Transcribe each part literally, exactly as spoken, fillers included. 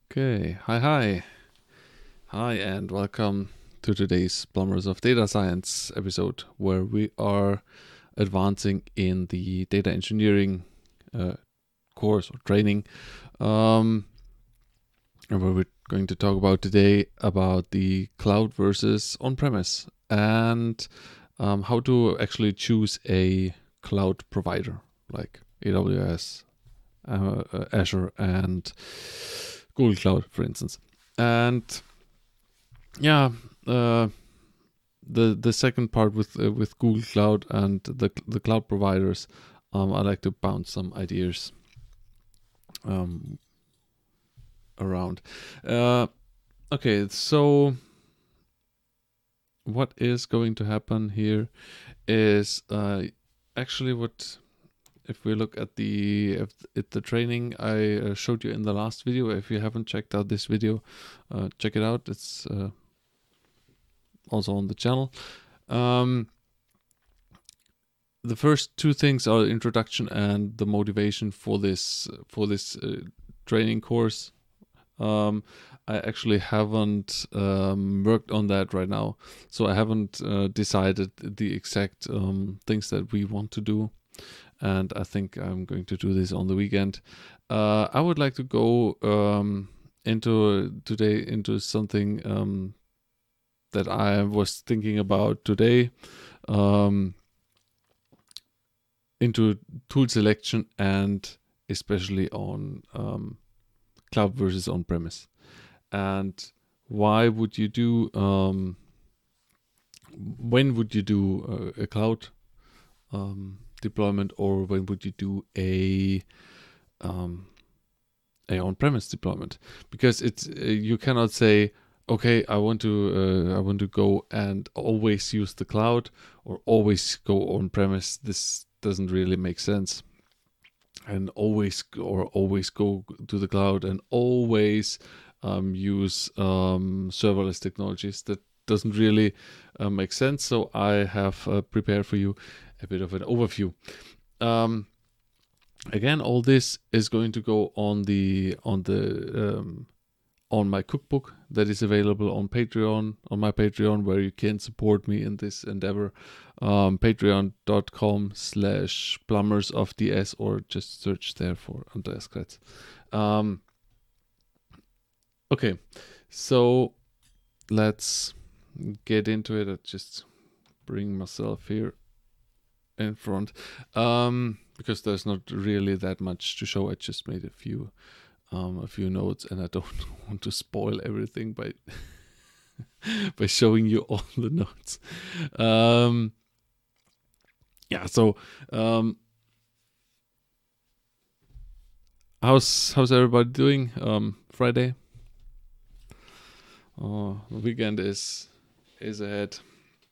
Okay, hi, hi. Hi, and welcome to today's Plumbers of Data Science episode, where we are advancing in the data engineering uh, course or training. Um, and where we're going to talk about today about the cloud versus on-premise and um, how to actually choose a cloud provider like A W S, uh, Azure, and Google Cloud, for instance. And yeah, uh, the the second part with uh, with Google Cloud and the the cloud providers, um, I like to bounce some ideas um, around. Uh, okay, so what is going to happen here is uh, actually what. If we look at the at the training I uh, showed you in the last video, if you haven't checked out this video, uh, check it out. It's uh, also on the channel. Um, the first two things are the introduction and the motivation for this for this uh, training course. Um, I actually haven't um, worked on that right now, so I haven't uh, decided the exact um, things that we want to do. And I think I'm going to do this on the weekend. Uh, I would like to go um, into today into something um, that I was thinking about today, um, into tool selection and especially on um, cloud versus on-premise. And why would you do? Um, when would you do a, a cloud um, deployment, or when would you do a um, a on-premise deployment? Because it's uh, you cannot say, okay, I want to uh, I want to go and always use the cloud or always go on-premise. This doesn't really make sense. And always or always go to the cloud and always um, use um, serverless technologies. That doesn't really uh, make sense. So I have uh, prepared for you a bit of an overview. Um, again, all this is going to go on the on the um, on my cookbook that is available on Patreon, on my Patreon, where you can support me in this endeavor. Um, Patreon.com slash plumbers of DS, or just search there for Andreas Kretz. Um, okay, so let's get into it. I just bring myself here in front um, because there's not really that much to show. I just made a few Um, a few notes, and I don't want to spoil everything by by showing you all the notes. Um, yeah, so um, how's how's everybody doing? Um, Friday. Oh, the weekend is is ahead.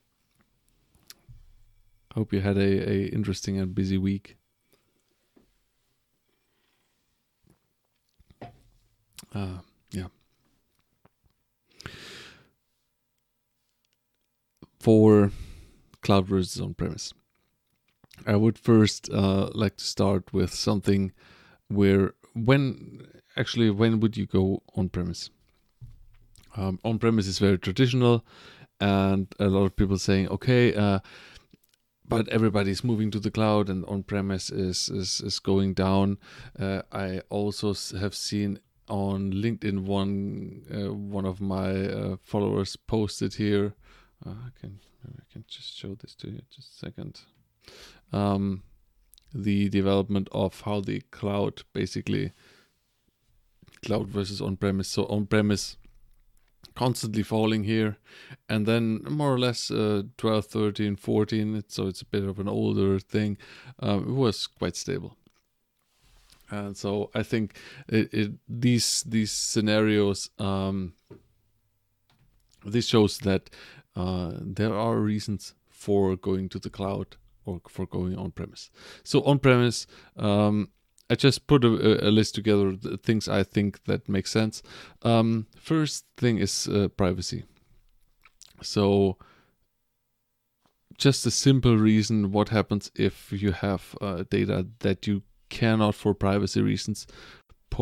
Hope you had a, a interesting and busy week. Uh, yeah. For cloud versus on-premise, I would first uh, like to start with something where when actually when would you go on-premise? Um, on-premise is very traditional, and a lot of people saying, okay, uh, but everybody's moving to the cloud, and on-premise is is, is going down. Uh, I also have seen on LinkedIn one uh, one of my uh, followers posted here. Uh, I can I can just show this to you just a second. Um, the development of how the cloud basically cloud versus on-premise. So on-premise constantly falling here, and then more or less uh, twelve, thirteen, fourteen, so it's a bit of an older thing. Um, it was quite stable. And so I think it, it, these these scenarios, um, this shows that uh, there are reasons for going to the cloud or for going on-premise. So on-premise, um, I just put a, a list together of the things I think that make sense. Um, first thing is uh, privacy. So just a simple reason, what happens if you have uh, data that you cannot, for privacy reasons, put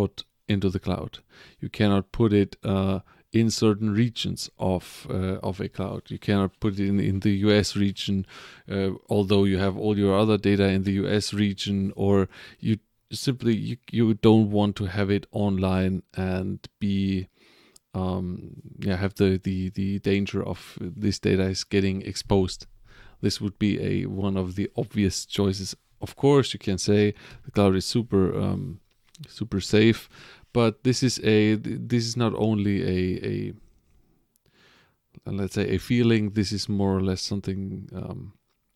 into the cloud. You cannot put it uh, in certain regions of uh, of a cloud. You cannot put it in, in the U S region, uh, although you have all your other data in the U S region, or you simply you, you don't want to have it online and be um, yeah have the, the the danger of this data is getting exposed. This would be a one of the obvious choices. Of course, you can say the cloud is super um, super safe, but this is a this is not only a a let's say a feeling. This is more or less something. Um,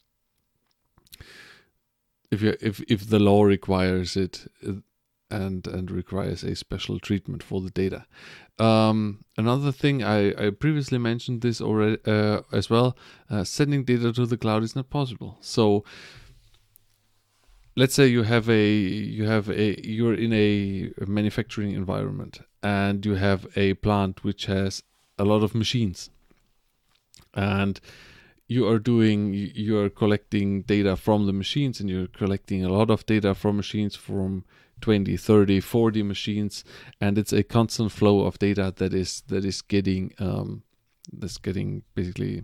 if you if if the law requires it, and and requires a special treatment for the data. Um, another thing I, I previously mentioned this already uh, as well. Uh, sending data to the cloud is not possible. So let's say you have a you have a you're in a manufacturing environment and you have a plant which has a lot of machines, and you are doing you are collecting data from the machines, and you're collecting a lot of data from machines, from twenty, thirty, forty machines, and it's a constant flow of data that is that is getting um, that's getting basically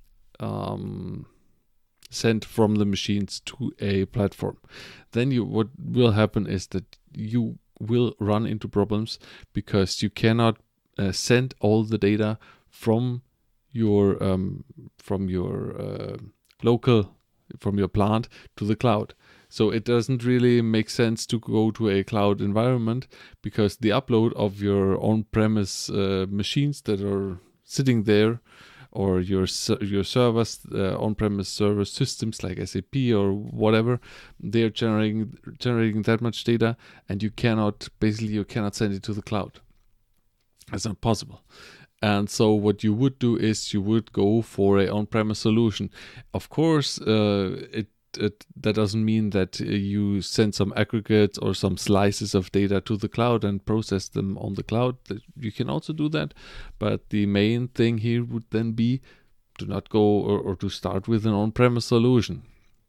um, sent from the machines to a platform. Then you what will happen is that you will run into problems because you cannot uh, send all the data from your um, from your uh, local from your plant to the cloud. So it doesn't really make sense to go to a cloud environment, because the upload of your on-premise uh, machines that are sitting there, or your your servers, uh, on-premise server systems like S A P or whatever, they're generating generating that much data, and you cannot basically you cannot send it to the cloud. That's not possible. And so what you would do is you would go for a on-premise solution. Of course, uh, it, it that doesn't mean that uh, you send some aggregates or some slices of data to the cloud and process them on the cloud. You can also do that, but the main thing here would then be to not go or, or to start with an on-premise solution.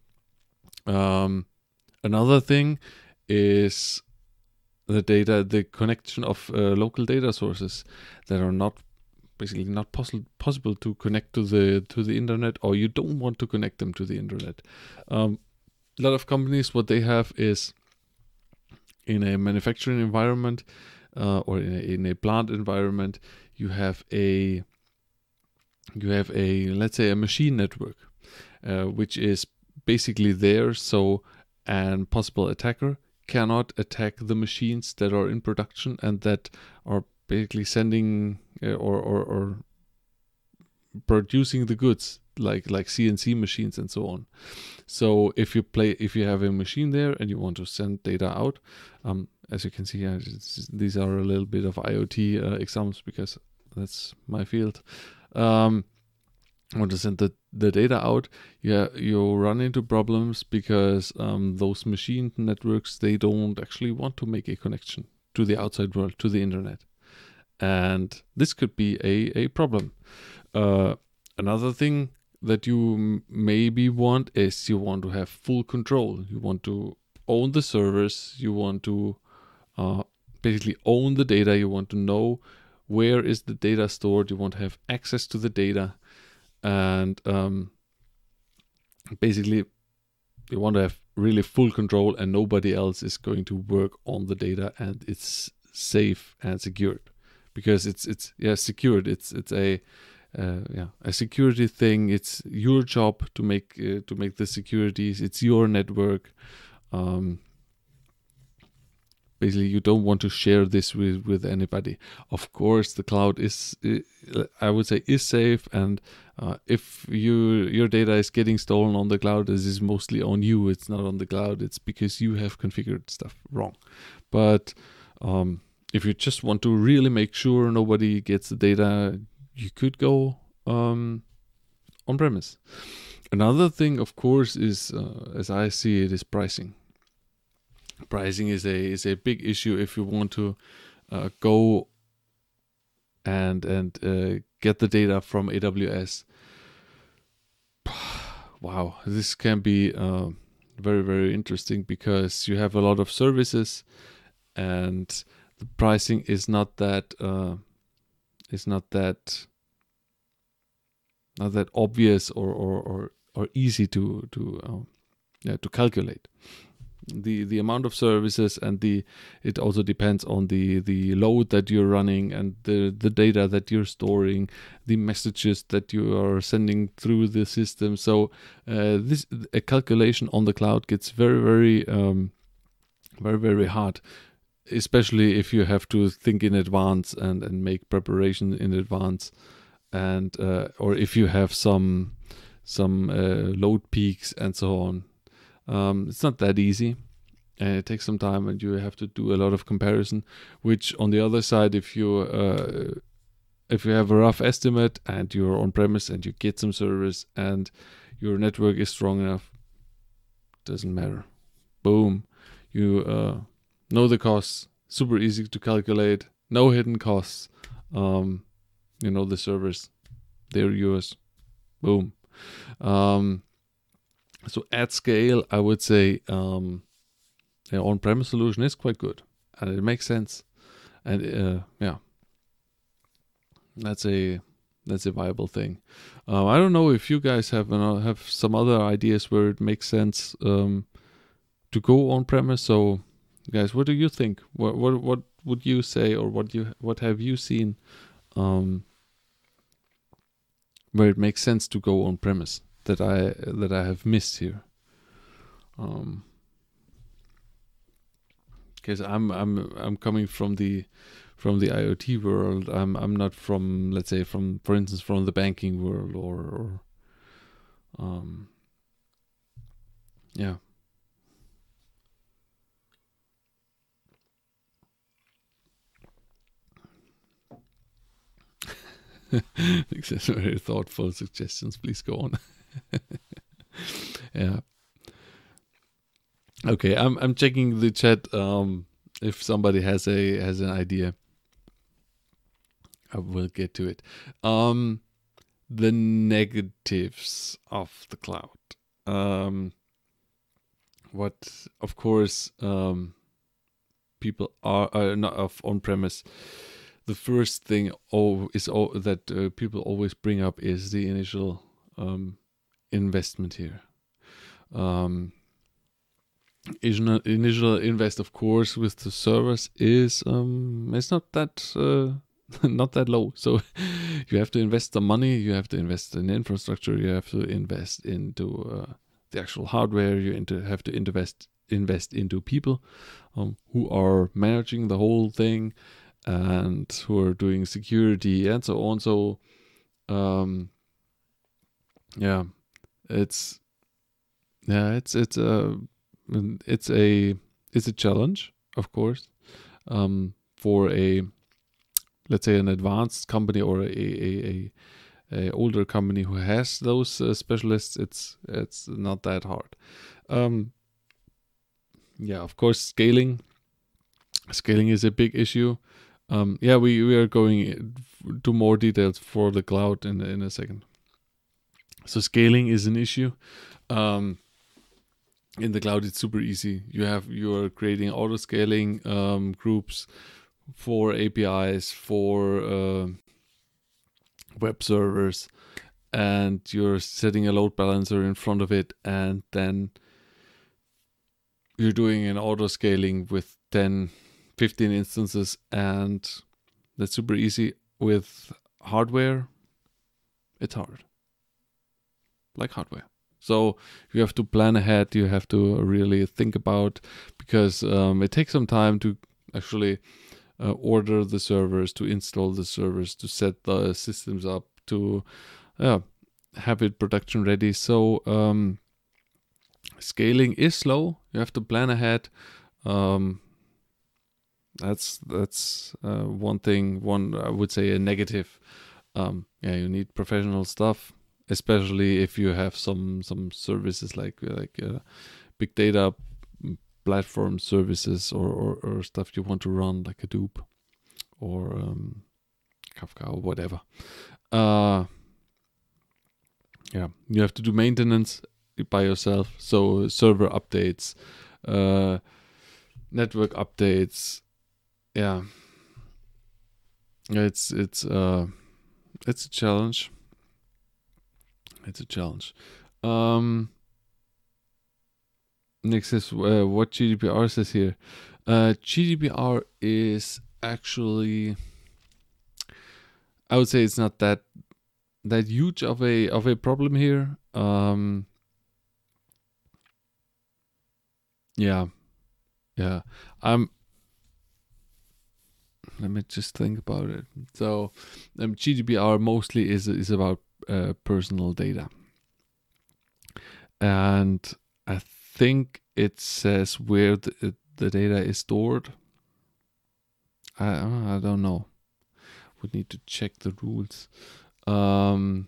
Um, another thing is the data, the connection of uh, local data sources that are not basically not possible possible to connect to the to the internet, or you don't want to connect them to the internet. Um, a lot of companies, what they have is, in a manufacturing environment uh, or in a, in a plant environment, you have a you have a let's say a machine network, uh, which is basically there, so an possible attacker cannot attack the machines that are in production and that are basically sending uh, or, or or producing the goods, like like C N C machines and so on. So if you play if you have a machine there and you want to send data out, um, as you can see, uh, these are a little bit of IoT uh, examples because that's my field. Um, want to send the, the data out, yeah, you run into problems because um, those machine networks, they don't actually want to make a connection to the outside world, to the internet. And this could be a, a problem. Uh, another thing that you m- maybe want is you want to have full control. You want to own the servers. You want to uh, basically own the data. You want to know where is the data stored. You want to have access to the data. And um, basically, you want to have really full control, and nobody else is going to work on the data, and it's safe and secured, because it's it's yeah secured. It's it's a uh, yeah a security thing. It's your job to make uh, to make the securities. It's your network. Um, Basically, you don't want to share this with, with anybody. Of course, the cloud is, I would say, is safe. And uh, if you your data is getting stolen on the cloud, this is mostly on you. It's not on the cloud. It's because you have configured stuff wrong. But um, if you just want to really make sure nobody gets the data, you could go um, on premise. Another thing, of course, is, uh, as I see it, is pricing. Pricing is a is a big issue if you want to uh, go and and uh, get the data from A W S. Wow, this can be uh, very very interesting, because you have a lot of services, and the pricing is not that uh, is not that not that obvious or or or, or easy to to um, yeah to calculate. The the amount of services, and the it also depends on the the load that you're running, and the the data that you're storing, the messages that you are sending through the system. So uh, this a calculation on the cloud gets very very um, very very hard, especially if you have to think in advance and and make preparation in advance, and uh, or if you have some some uh, load peaks and so on. Um, it's not that easy, and it takes some time, and you have to do a lot of comparison. Which, on the other side, if you uh, if you have a rough estimate and you're on premise and you get some service and your network is strong enough, doesn't matter. Boom, you uh, know the costs. Super easy to calculate. No hidden costs. Um, you know the servers, they're yours. Boom. Um, So at scale, I would say um, the on-premise solution is quite good, and it makes sense. And uh, yeah, that's a that's a viable thing. Uh, I don't know if you guys have uh, have some other ideas where it makes sense um, to go on-premise. So, guys, what do you think? What what what would you say, or what you what have you seen um, where it makes sense to go on-premise that I that I have missed here? Um, because I'm I'm I'm coming from the from the IoT world. I'm I'm not from, let's say, from for instance from the banking world, or or um yeah. These are very thoughtful suggestions. Please go on. Yeah. Okay, I'm I'm checking the chat. Um, if somebody has a has an idea, I will get to it. Um, the negatives of the cloud. Um, what, of course, um, people are, are not of on-premise. The first thing oh, is oh, that uh, people always bring up is the initial um, investment here. Um, initial, initial invest, of course, with the servers is um, it's not that uh, not that low. So you have to invest the money, you have to invest in infrastructure, you have to invest into uh, the actual hardware, you into, have to invest invest into people um, who are managing the whole thing, and who are doing security and so on. So, um, yeah, it's yeah, it's it's a it's a it's a challenge, of course, um, for a, let's say, an advanced company, or a a, a, a older company who has those uh, specialists. It's it's not that hard. Um, yeah, of course, scaling scaling is a big issue. Um, yeah, we, we are going to more details for the cloud in in a second. So scaling is an issue. Um, in the cloud, it's super easy. You have you are creating auto scaling um, groups for A P Is, for uh, web servers, and you're setting a load balancer in front of it, and then you're doing an auto scaling with ten, fifteen instances, and that's super easy. With hardware, it's hard. Like hardware. So you have to plan ahead, you have to really think about, because um, it takes some time to actually uh, order the servers, to install the servers, to set the systems up, to uh, have it production ready. So um, scaling is slow. You have to plan ahead. Um, that's that's uh, one thing. One, I would say, a negative. Um, yeah, you need professional stuff, especially if you have some some services like like uh, big data platform services, or, or or stuff you want to run, like Hadoop or um, Kafka or whatever. Uh, yeah, you have to do maintenance by yourself. So server updates, uh, network updates, yeah, it's it's uh it's a challenge. It's a challenge. Um, next is uh, what G D P R says here. Uh, G D P R is actually, I would say, it's not that that huge of a of a problem here. Um, yeah, yeah. I'm. Let me just think about it. So, um, G D P R mostly is is about uh, personal data, and I think it says where the, the data is stored. I I don't know. Would need to check the rules. Um,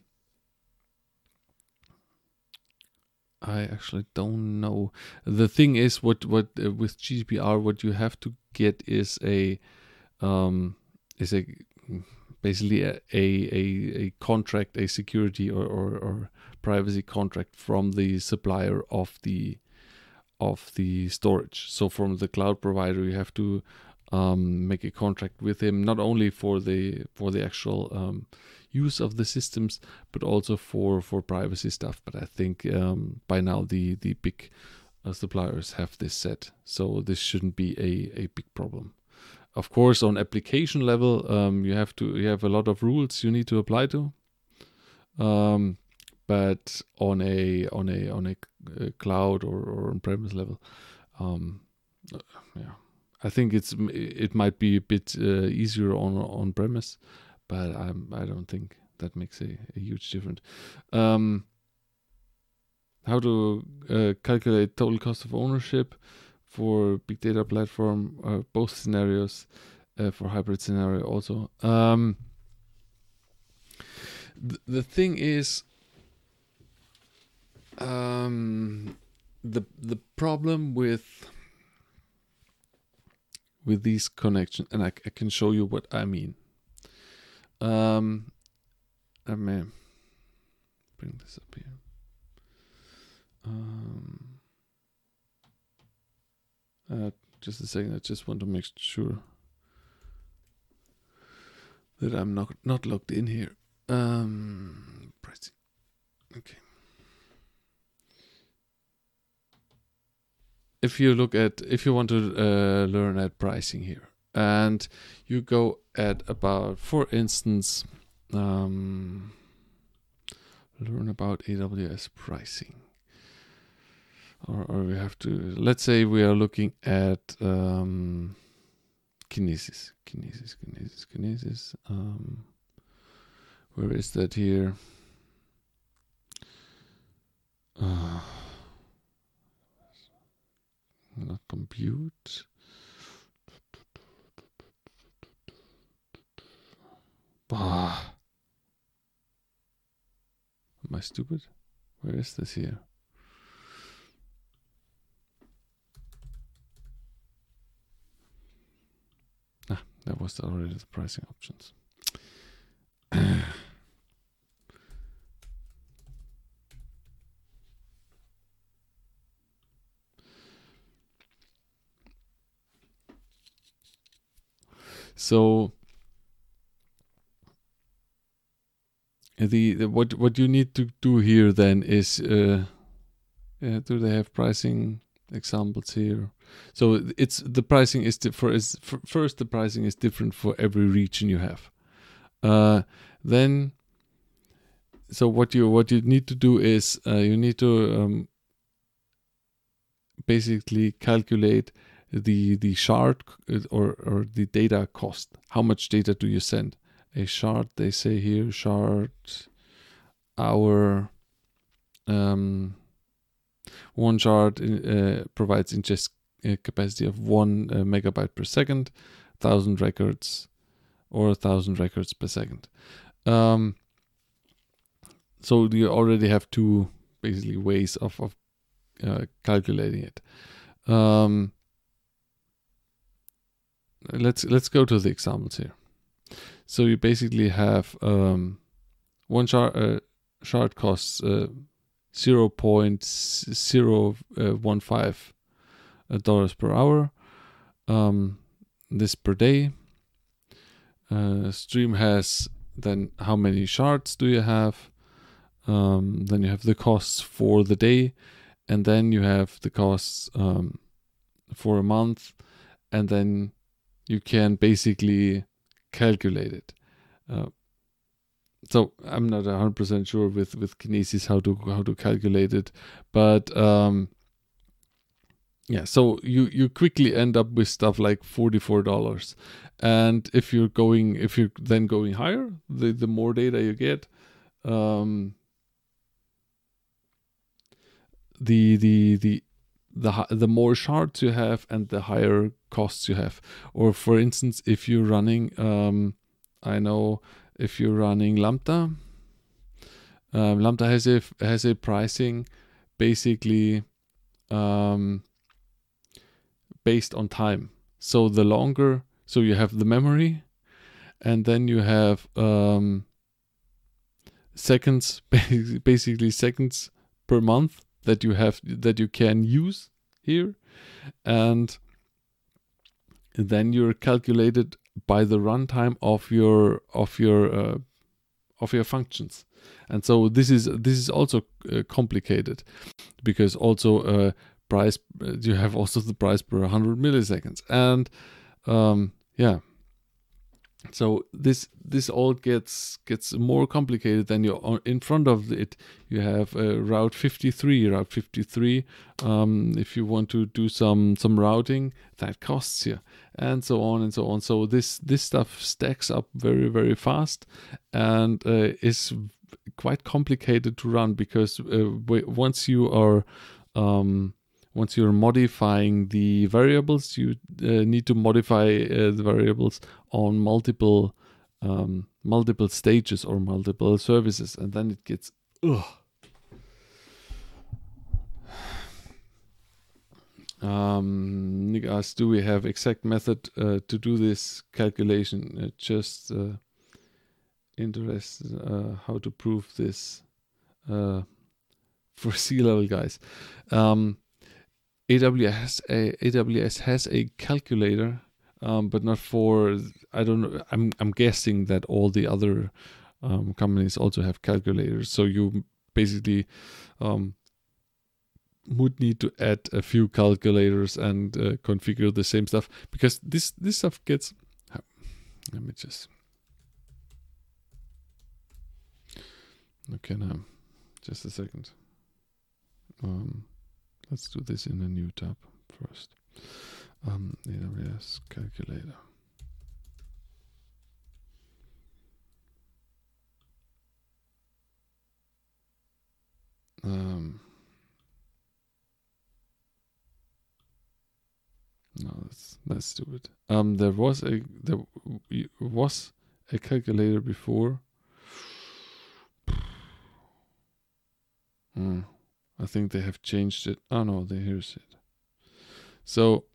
I actually don't know. The thing is, what what uh, with G D P R, what you have to get is a um is a basically a a, a, a contract, a security or, or, or privacy contract from the supplier of the of the storage. So from the cloud provider, you have to um, make a contract with him, not only for the for the actual um, use of the systems, but also for for privacy stuff. But I think um, by now the the big uh, suppliers have this set, so this shouldn't be a a big problem. Of course, on application level, um, you have to you have a lot of rules you need to apply to. Um, but on a on a on a, uh cloud or, or on premise level, um, uh, yeah, I think it's it might be a bit uh, easier on on premise, but I'm I don't think that makes a, a huge difference. Um, how to uh, calculate total cost of ownership for big data platform, uh, both scenarios, uh, for hybrid scenario also. Um, th- the thing is, um, the the problem with with these connections, and I, I can show you what I mean. Um, I may bring this up here. Um, uh, just a second. I just want to make sure that I'm not not logged in here. Um, pricing. Okay. If you look at, if you want to uh, learn at pricing here, and you go at about, for instance, um, learn about A W S pricing, or, or we have to, let's say we are looking at um, Kinesis, Kinesis, Kinesis, Kinesis. Um, where is that here? Uh, not compute. Ah. Am I stupid? Where is this here? Ah, that was already the pricing options. So the, the what what you need to do here then is uh, uh, do they have pricing examples here? So it's the pricing is di- for is for, first the pricing is different for every region you have. Uh, then so what you what you need to do is uh, you need to um, basically calculate the the shard or or the data cost. How much data do you send? A shard, they say here, shard hour. Um, one shard uh, provides ingest uh, capacity of one uh, megabyte per second, thousand records, or a thousand records per second. Um, so you already have two basically ways of of uh, calculating it. Um, let's let's go to the examples here. So you basically have um, one shard uh, shard costs uh, zero point zero one five dollars per hour. Um, this per day. Uh, Stream has then how many shards do you have? Um, then you have the costs for the day, and then you have the costs um, for a month, and then you can basically calculate it. Uh, so I'm not one hundred percent sure with with Kinesis how to how to calculate it, but um, yeah. So you you quickly end up with stuff like forty-four dollars, and if you're going if you're then going higher, the the more data you get. Um, the the the the the more shards you have and the higher costs you have. Or for instance, if you're running um I know if you're running Lambda, um, Lambda has a has a pricing basically um based on time. So the longer, so you have the memory, and then you have um seconds, basically seconds per month that you have that you can use here, and then you're calculated by the runtime of your of your uh, of your functions. And so this is this is also uh, complicated, because also uh, price uh, you have also the price per one hundred milliseconds, and um, yeah. So this this all gets gets more complicated. Than you in front of it. You have uh, Route fifty-three. Route fifty-three. Um, if you want to do some some routing, that costs you, and so on and so on. So this this stuff stacks up very very fast, and uh, is quite complicated to run, because uh, once you are um, Once you're modifying the variables, you uh, need to modify uh, the variables on multiple um, multiple stages or multiple services, and then it gets ugh. Um, Nick asked, do we have exact method uh, to do this calculation? Uh, just uh, interested uh, how to prove this uh, for C-level guys. Um, A W S a, A W S has a calculator, um, but not for, I don't know, I'm I'm guessing that all the other um, companies also have calculators. So you basically um, would need to add a few calculators and uh, configure the same stuff, because this this stuff gets. Let me just. Okay, now, just a second. Um, Let's do this in a new tab first. Um, A W S calculator. Um, no, that's that's stupid. Um, there was a there was a calculator before. Hmm. I think they have changed it. Oh no, they here's it. So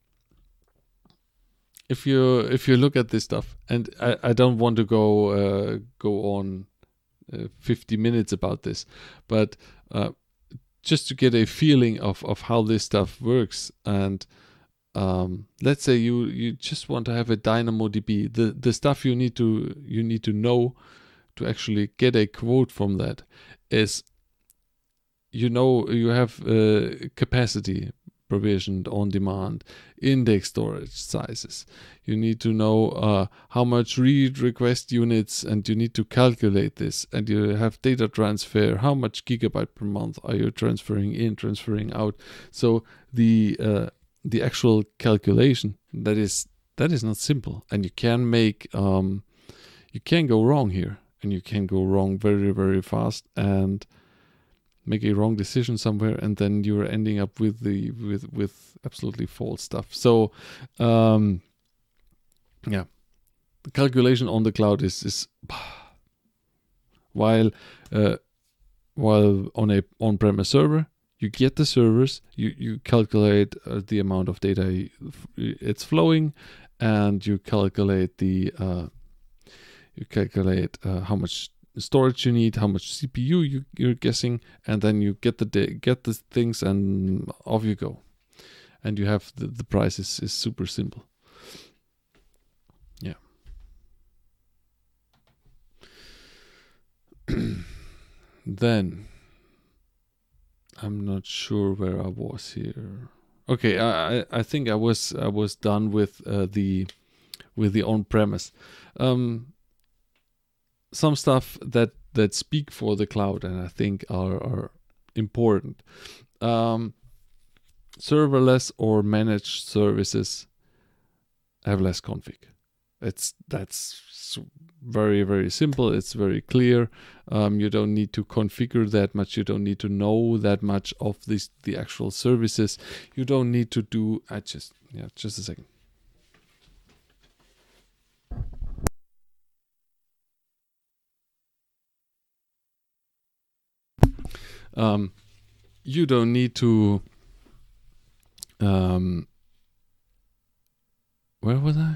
if you if you look at this stuff, and I, I don't want to go uh, go on uh, fifty minutes about this, but uh, just to get a feeling of, of how this stuff works, and um, let's say you you just want to have a DynamoDB, the the stuff you need to you need to know to actually get a quote from that is, you know, you have uh, capacity provisioned on demand, index storage sizes. You need to know uh, how much read request units, and you need to calculate this. And you have data transfer. How much gigabyte per month are you transferring in, transferring out? So the uh, the actual calculation, that is that is not simple, and you can make um, you can go wrong here, and you can go wrong very very fast, and make a wrong decision somewhere, and then you're ending up with the with with absolutely false stuff. So um yeah, the calculation on the cloud is is while uh while on a on-premise server, you get the servers, you you calculate uh, the amount of data it's flowing, and you calculate the uh you calculate uh, how much storage you need, how much C P U you, you're guessing, and then you get the da- get the things, and off you go, and you have the, the price is, is super simple. Then I'm not sure where I was here. Okay, I, I I think I was I was done with uh, the with the on-premise. Um, some stuff that that speak for the cloud and I think are are important. Um, serverless or managed services have less config. It's that's very very simple. It's very clear. Um, you don't need to configure that much. You don't need to know that much of this the actual services. You don't need to do. I just yeah, just a second. Um, you don't need to. Um, where was I?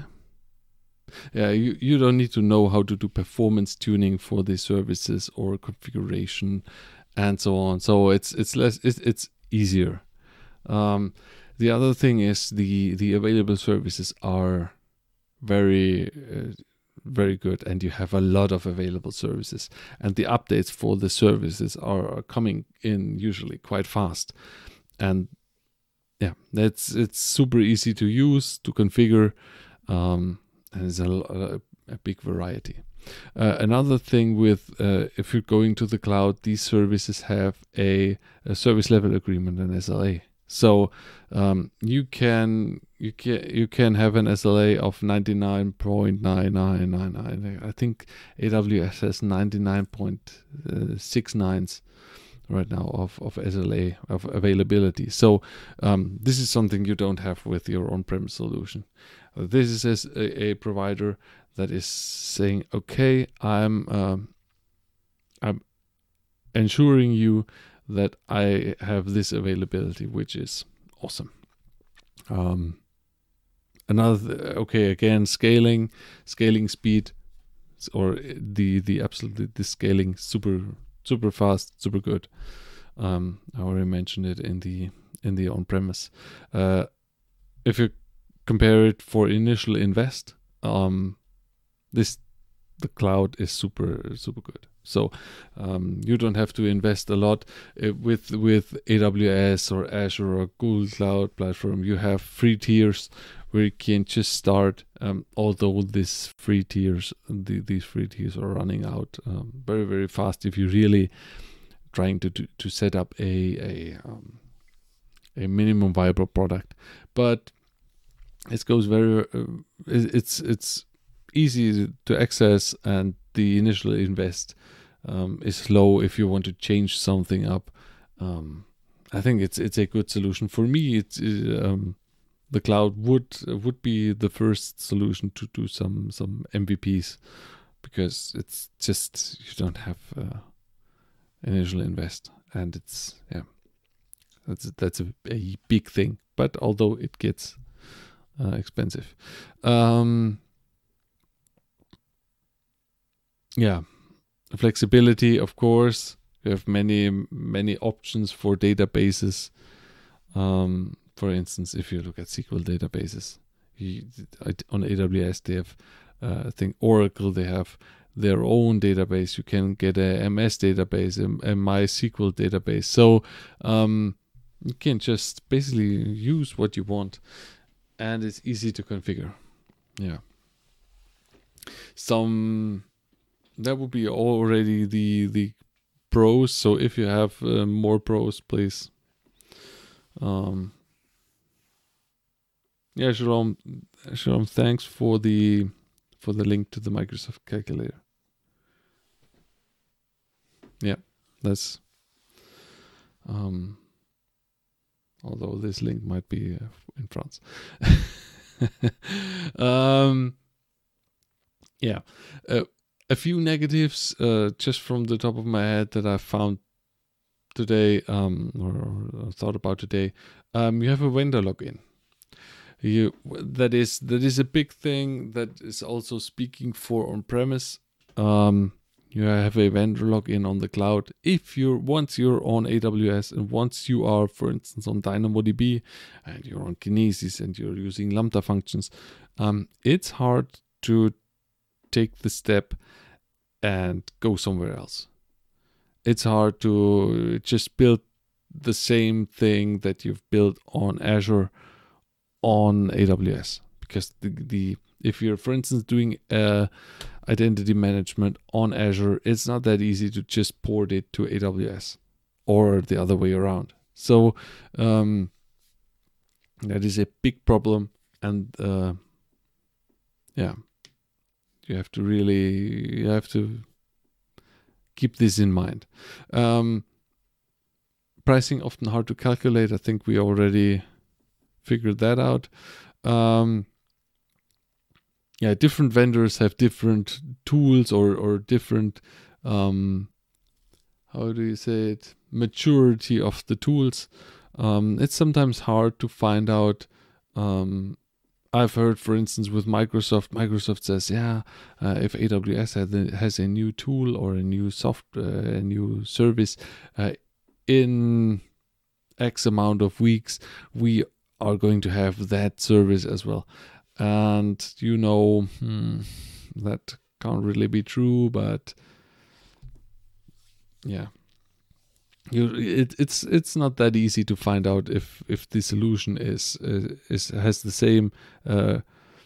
Yeah, you, you don't need to know how to do performance tuning for the services or configuration and so on. So it's it's less it's, it's easier. Um, the other thing is the the available services are very uh, very good, and you have a lot of available services, and the updates for the services are coming in usually quite fast, and yeah, that's it's super easy to use to configure. Um, and it's a, a, a big variety. Uh, another thing with uh, if you're going to the cloud, these services have a, a service level agreement, an S L A. So um, you can you can you can have an S L A of ninety-nine point nine nine nine nine. I think A W S has ninety-nine point six nine right now of, of S L A of availability. So um, this is something you don't have with your on-premise solution. Uh, this is a, a provider that is saying, okay, I'm um, I'm ensuring you that I have this availability, which is awesome. Um, another okay, again, scaling, scaling speed, or the the absolutely the scaling super super fast, super good. Um, I already mentioned it in the in the on-premise. Uh, if you compare it for initial invest, um, this the cloud is super super good. So um, you don't have to invest a lot uh, with with A W S or Azure or Google Cloud Platform. You have free tiers where you can just start. Um, although these free tiers, the, these free tiers are running out um, very very fast. If you really trying to to, to set up a a um, a minimum viable product, but it goes very uh, it's it's easy to access, and the initial invest um, is low if you want to change something up. Um, I think it's it's a good solution for me. It's um, the cloud would would be the first solution to do some some M V Ps, because it's just you don't have uh, initial invest, and it's yeah that's that's a, a big thing. But although it gets uh, expensive. Um, yeah, flexibility, of course. You have many many options for databases. Um, for instance, if you look at S Q L databases, you, on A W S they have, uh, I think Oracle, they have their own database. You can get a M S database, a, a MySQL database. So um, you can just basically use what you want, and it's easy to configure. Yeah. Some that would be already the the pros. So if you have uh, more pros, please. Um, yeah, Jerome, Jerome, thanks for the for the link to the Microsoft calculator. Yeah, that's. Um, although this link might be uh, in France. um, yeah, uh, a few negatives uh, just from the top of my head that I found today, um, or, or thought about today. Um, you have a vendor login. You that is that is a big thing that is also speaking for on-premise. Um, you have a vendor login on the cloud. If you're once you're on A W S and once you are, for instance, on DynamoDB and you're on Kinesis and you're using Lambda functions, um, it's hard to take the step and go somewhere else. it's hard to just build the same thing that you've built on Azure on A W S, because the, the if you're, for instance, doing uh, identity management on Azure, it's not that easy to just port it to A W S or the other way around. So um, that is a big problem, and uh, yeah, you have to really you have to keep this in mind. Um, pricing often hard to calculate. I think we already figured that out. Um, yeah, different vendors have different tools or or different um, how do you say it, maturity of the tools. Um, it's sometimes hard to find out. Um, I've heard, for instance, with Microsoft, Microsoft says, yeah, uh, if A W S has a, has a new tool or a new software, a new service uh, in X amount of weeks, we are going to have that service as well. And, you know, hmm, that can't really be true, but yeah. You, it, it's it's not that easy to find out if, if the solution is uh, is has the same uh,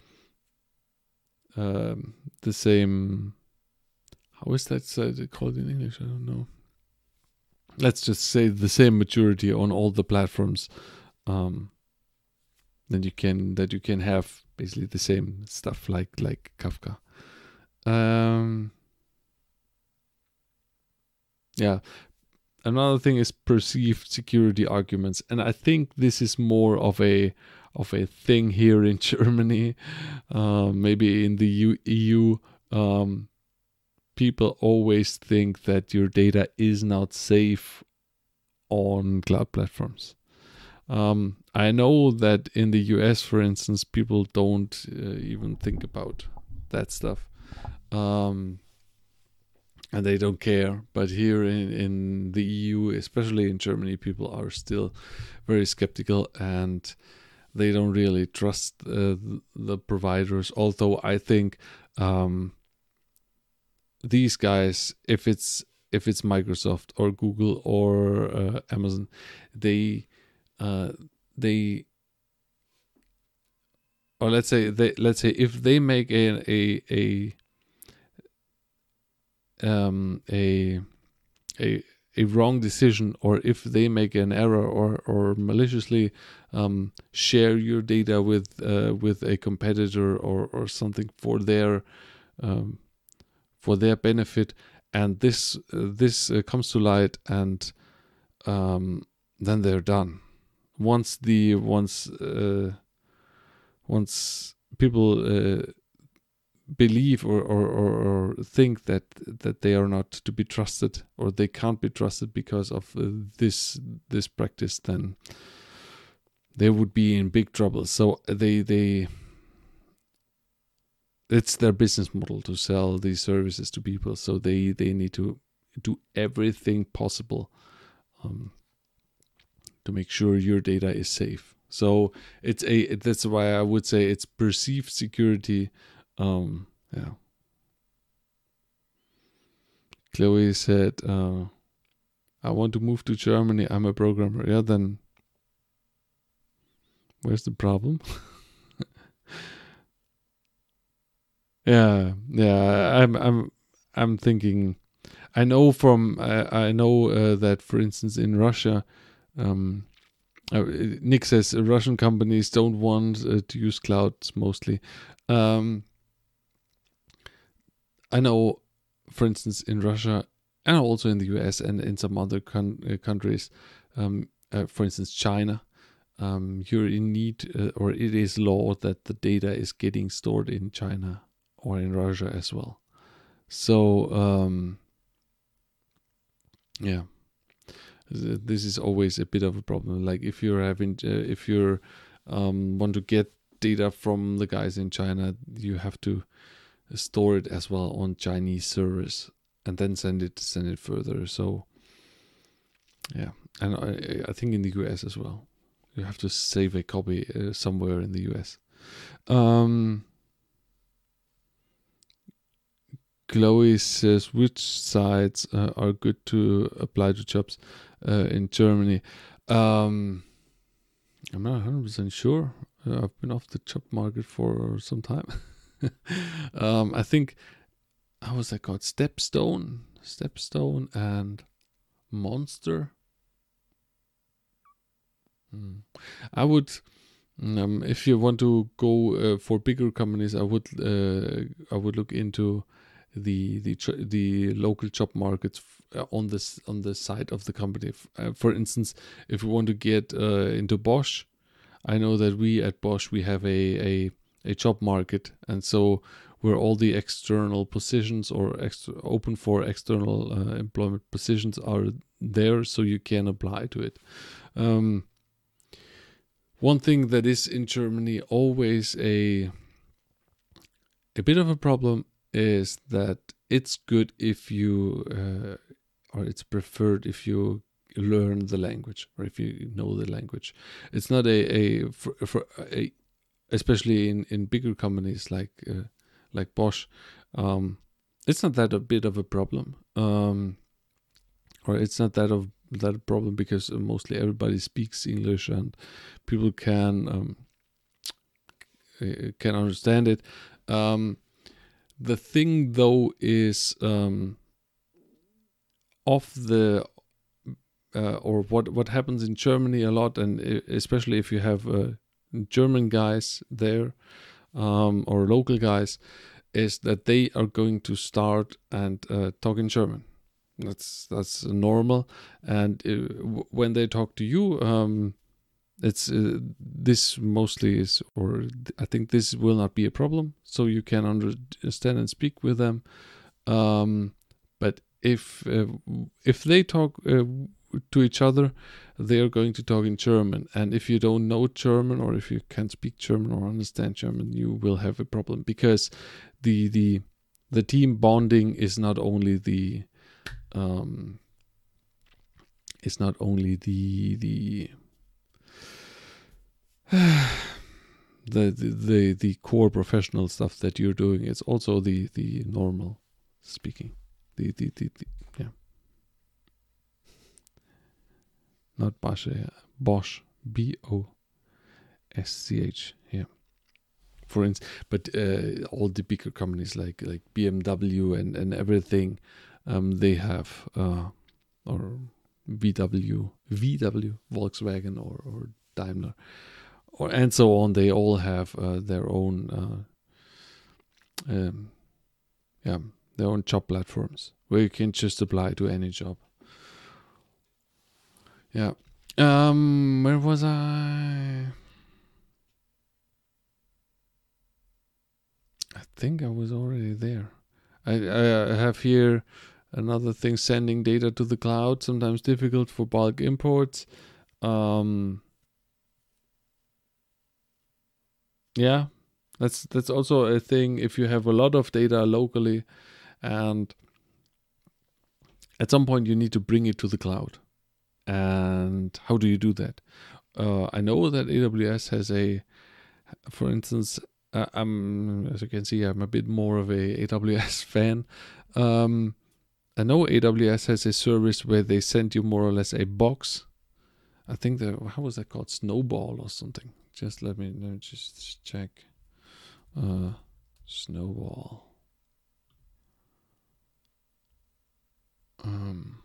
um, the same, how is that said, called in English? I don't know. Let's just say the same maturity on all the platforms. Um, then you can that you can have basically the same stuff like like Kafka. Um, yeah. Another thing is perceived security arguments, and I think this is more of a of a thing here in Germany, uh, maybe in the E U. Um, people always think that your data is not safe on cloud platforms. Um, I know that in the U S, for instance, people don't uh, even think about that stuff. Um, and they don't care. But here in, in the E U, especially in Germany, people are still very skeptical, and they don't really trust uh, the providers. Although I think um, these guys, if it's if it's Microsoft or Google or uh, Amazon, they uh, they or let's say they let's say if they make a a a um, a a a wrong decision, or if they make an error or or maliciously um, share your data with uh, with a competitor or or something for their um, for their benefit, and this uh, this uh, comes to light, and um, then they're done. Once the once uh, once people uh, believe or, or, or, or think that that they are not to be trusted, or they can't be trusted because of uh, this this practice, then they would be in big trouble. So they they it's their business model to sell these services to people, so they they need to do everything possible um, to make sure your data is safe. So it's a that's why I would say it's perceived security. Um, yeah. Chloe said, uh, I want to move to Germany. I'm a programmer. Yeah, then where's the problem? yeah, yeah. I'm, I'm, I'm thinking. I know from. I, I know uh, that, for instance, in Russia, um, uh, Nick says uh, Russian companies don't want uh, to use clouds mostly. Um, I know, for instance, in Russia and also in the U S and in some other con- uh, countries, um, uh, for instance, China, um, you're in need, uh, or it is law that the data is getting stored in China or in Russia as well. So, um, yeah, this is always a bit of a problem. Like if you're having, uh, if you're um, want to get data from the guys in China, you have to store it as well on Chinese servers and then send it send it further. So yeah, and I, I think in the U S as well, you have to save a copy uh, somewhere in the U S. Um, Chloe says, which sites uh, are good to apply to jobs uh, in Germany? Um, I'm not one hundred percent sure. Uh, I've been off the job market for some time. um, I think, how was that called? Stepstone, Stepstone, and Monster. Hmm. I would, um, if you want to go uh, for bigger companies, I would, uh, I would look into the the tr- the local job markets f- uh, on this on the side of the company. F- uh, for instance, if we want to get uh, into Bosch, I know that we at Bosch we have a a, a job market, and so where all the external positions or extra, open for external uh, employment positions are there, so you can apply to it. Um, one thing that is in Germany always a a bit of a problem is that it's good if you uh, or it's preferred if you learn the language or if you know the language. It's not a a for, for a especially in in bigger companies like uh, like Bosch. Um, it's not that a bit of a problem, um, or it's not that of that a problem because mostly everybody speaks English and people can um, uh, can understand it. Um, the thing though is um, of the uh, or what what happens in Germany a lot, and especially if you have uh, German guys there um, or local guys, is that they are going to start and uh, talk in German. That's that's normal, and uh, w- when they talk to you, um, it's uh, this mostly is, or th- I think this will not be a problem. So you can understand and speak with them. Um, but if uh, if they talk uh, to each other, they are going to talk in German. And if you don't know German, or if you can't speak German or understand German, you will have a problem because the the the team bonding is not only the um, is not only the the the, the the the core professional stuff that you're doing. It's also the the normal speaking. The the the, the yeah. Not Bosch, yeah. Bosch, B O S C H. Yeah. For instance, but uh, all the bigger companies like like B M W and and everything, um, they have uh, or V W, V W, Volkswagen or or Daimler, or and so on. They all have uh, their own, uh, um, yeah, their own job platforms where you can just apply to any job. Yeah. Um, where was I? I think I was already there. I, I have here another thing: sending data to the cloud, sometimes difficult for bulk imports. Um, yeah, that's that's also a thing if you have a lot of data locally, and at some point you need to bring it to the cloud. And how do you do that? Uh, I know that A W S has a, for instance, uh, I'm as you can see, I'm a bit more of a A W S fan. Um, I know A W S has a service where they send you more or less a box. I think the how was that called? Snowball or something. Just let me, let me just check. Uh, Snowball. Um.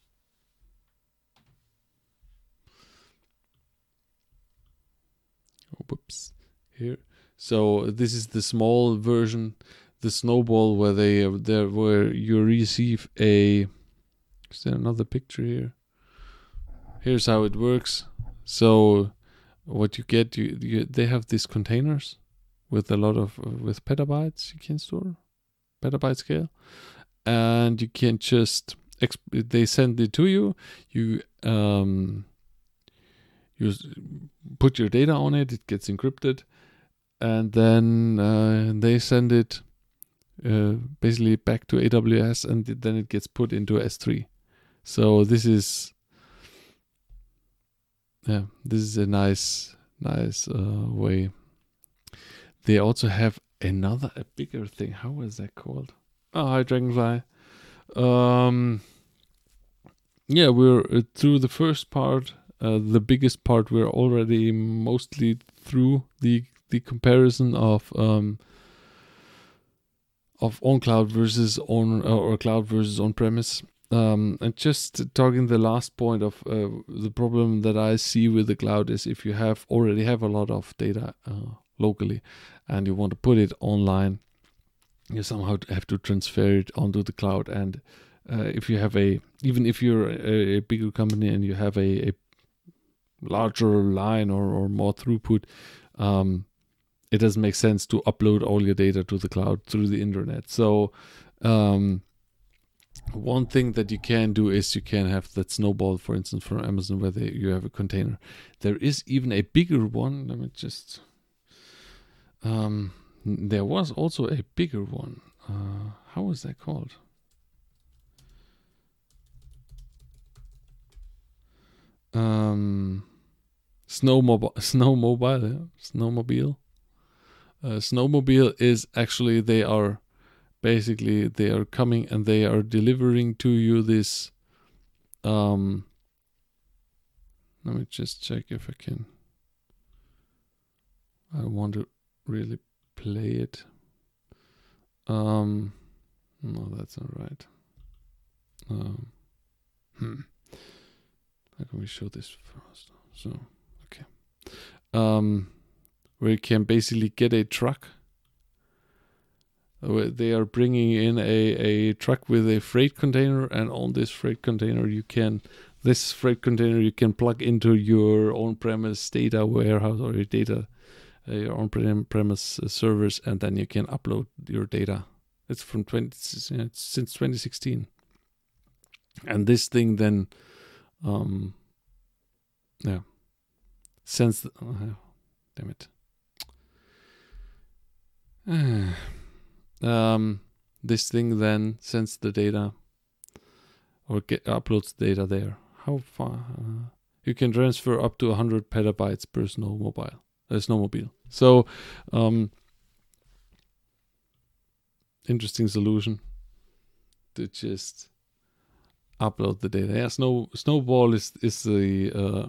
Oh, whoops. Here. So this is the small version, the Snowball, where they there where you receive a. Is there another picture here? Here's how it works. So what you get, you, you they have these containers with a lot of uh, with petabytes you can store, petabyte scale, and you can just exp- they send it to you. You um you put your data on it. It gets encrypted, and then uh, they send it uh, basically back to A W S, and then it gets put into S three. So this is yeah, this is a nice nice uh, way. They also have another a bigger thing. How is that called? Oh, hi, Dragonfly. Um, yeah, we're uh, through the first part, uh, the biggest part. We're already mostly through the the comparison of um of on cloud versus on uh, or cloud versus on premise. Um, and just talking the last point of uh, the problem that I see with the cloud is if you have already have a lot of data uh, locally, and you want to put it online, you somehow have to transfer it onto the cloud. And uh, if you have a, even if you're a, a bigger company and you have a, a larger line or, or more throughput, um, it doesn't make sense to upload all your data to the cloud through the internet. So um, one thing that you can do is you can have that Snowball, for instance, from Amazon, where they, you have a container. There is even a bigger one. Let me just... Um, there was also a bigger one. Uh, how was that called? Um, Snowmobile, Snowmobile, yeah? Snowmobile. Uh, Snowmobile is actually, they are basically, they are coming and they are delivering to you this. Um, let me just check if I can. I want to really play it. Um, no, that's not right. Um, hmm. How can we show this first? So, okay. Um, where you can basically get a truck. They are bringing in a, a truck with a freight container, and on this freight container you can, this freight container you can plug into your on-premise data warehouse or your data, uh, your on-premise servers, and then you can upload your data. It's from twenty, it's since twenty sixteen, and this thing then, um, yeah, sends. The, uh, damn it. um, this thing then sends the data or get, uploads data there. How far? Uh, you can transfer up to one hundred petabytes per snowmobile. Uh, snowmobile. So, um, interesting solution to just upload the data. Yeah, snow snowball is is the uh,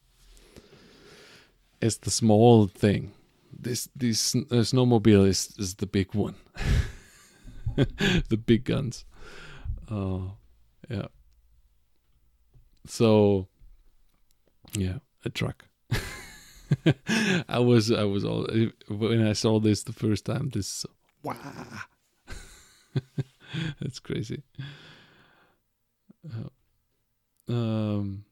is the small thing. This this uh, snowmobile is is the big one. The big guns. Uh, yeah. So, yeah, a truck. I was I was all when I saw this the first time. This wow, that's crazy. Uh, um,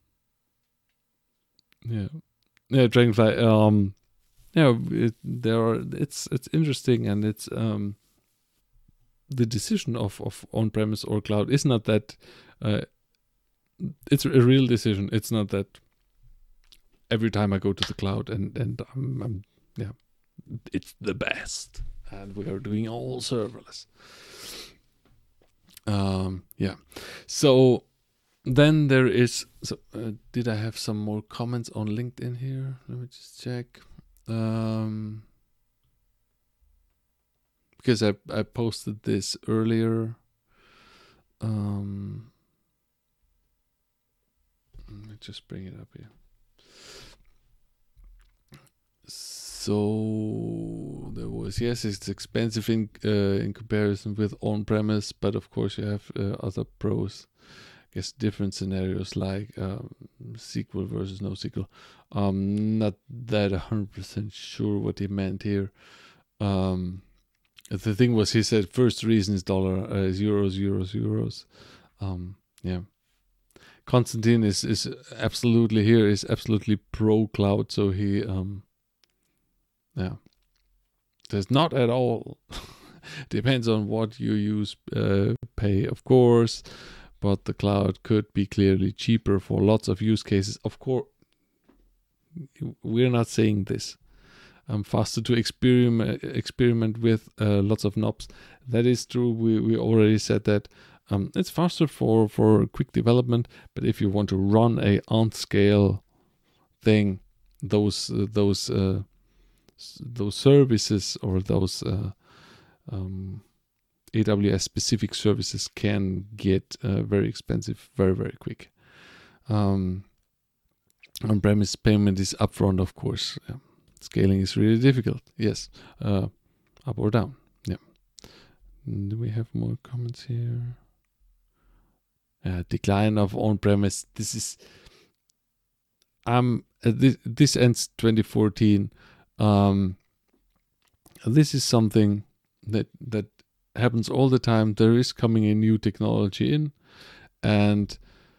yeah, yeah, Dragonfly. Um, yeah, it, there are. It's it's interesting, and it's um, the decision of of on premise or cloud is not that. Uh, it's a real decision. It's not that every time I go to the cloud and and I'm, I'm yeah, it's the best, and we are doing all serverless. Um, yeah, so then there is. So uh, did I have some more comments on LinkedIn here? Let me just check. Um, because I I posted this earlier. Um, let me just bring it up here. So there was, yes, it's expensive in uh, in comparison with on-premise, but of course you have uh, other pros. I guess different scenarios like um, S Q L versus NoSQL. Um, not that one hundred percent sure what he meant here. Um, the thing was, he said first reason is dollar, uh, is euros, euros, euros. Um, yeah. Konstantin is is absolutely here is absolutely pro cloud, so he um yeah, there's not at all. Depends on what you use, uh, pay of course, but the cloud could be clearly cheaper for lots of use cases. Of course, we're not saying this. Um, faster to experiment experiment with uh, lots of knobs. That is true. We we already said that. Um, it's faster for, for quick development, but if you want to run a on scale thing, those uh, those uh, those services or those uh, um, A W S specific services can get uh, very expensive very, very quick. Um, on-premise payment is upfront, of course. Yeah. Scaling is really difficult. Yes, uh, up or down. Yeah. Do we have more comments here? Uh, decline of on-premise. This is um uh, this, this ends twenty fourteen. Um, this is something that that happens all the time. There is coming a new technology in, and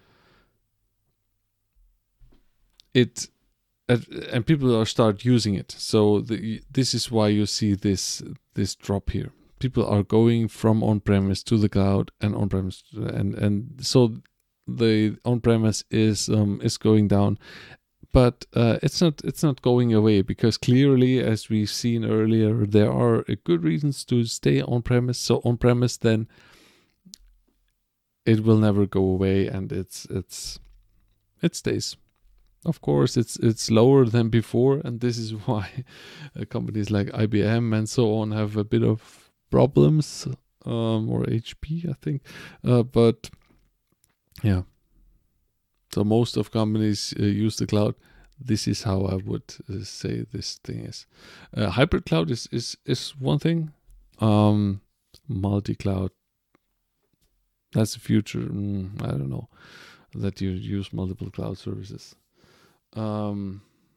it and, and people are start using it. So the, this is why you see this this drop here. People are going from on-premise to the cloud and on-premise, and and so the on-premise is um, is going down, but uh, it's not it's not going away, because clearly, as we've seen earlier, there are good reasons to stay on-premise. So on-premise, then it will never go away, and it's it's it stays. Of course, it's it's lower than before, and this is why uh, companies like I B M and so on have a bit of problems, um, or H P, I think. Uh, but yeah, so most of companies uh, use the cloud. This is how I would uh, say this thing is. Uh, hybrid cloud is is is one thing. Um, multi-cloud, that's the future. Mm, I don't know, that you use multiple cloud services. Um,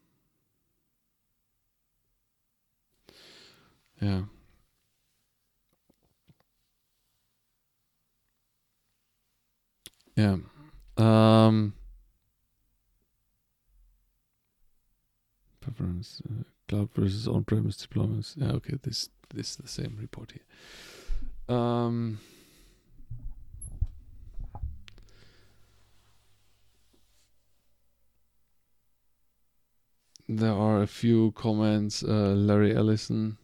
yeah. Yeah. Um, preference, uh, cloud versus on-premise deployments. Yeah, okay, this this is the same report here. Um, there are a few comments. Uh, Larry Ellison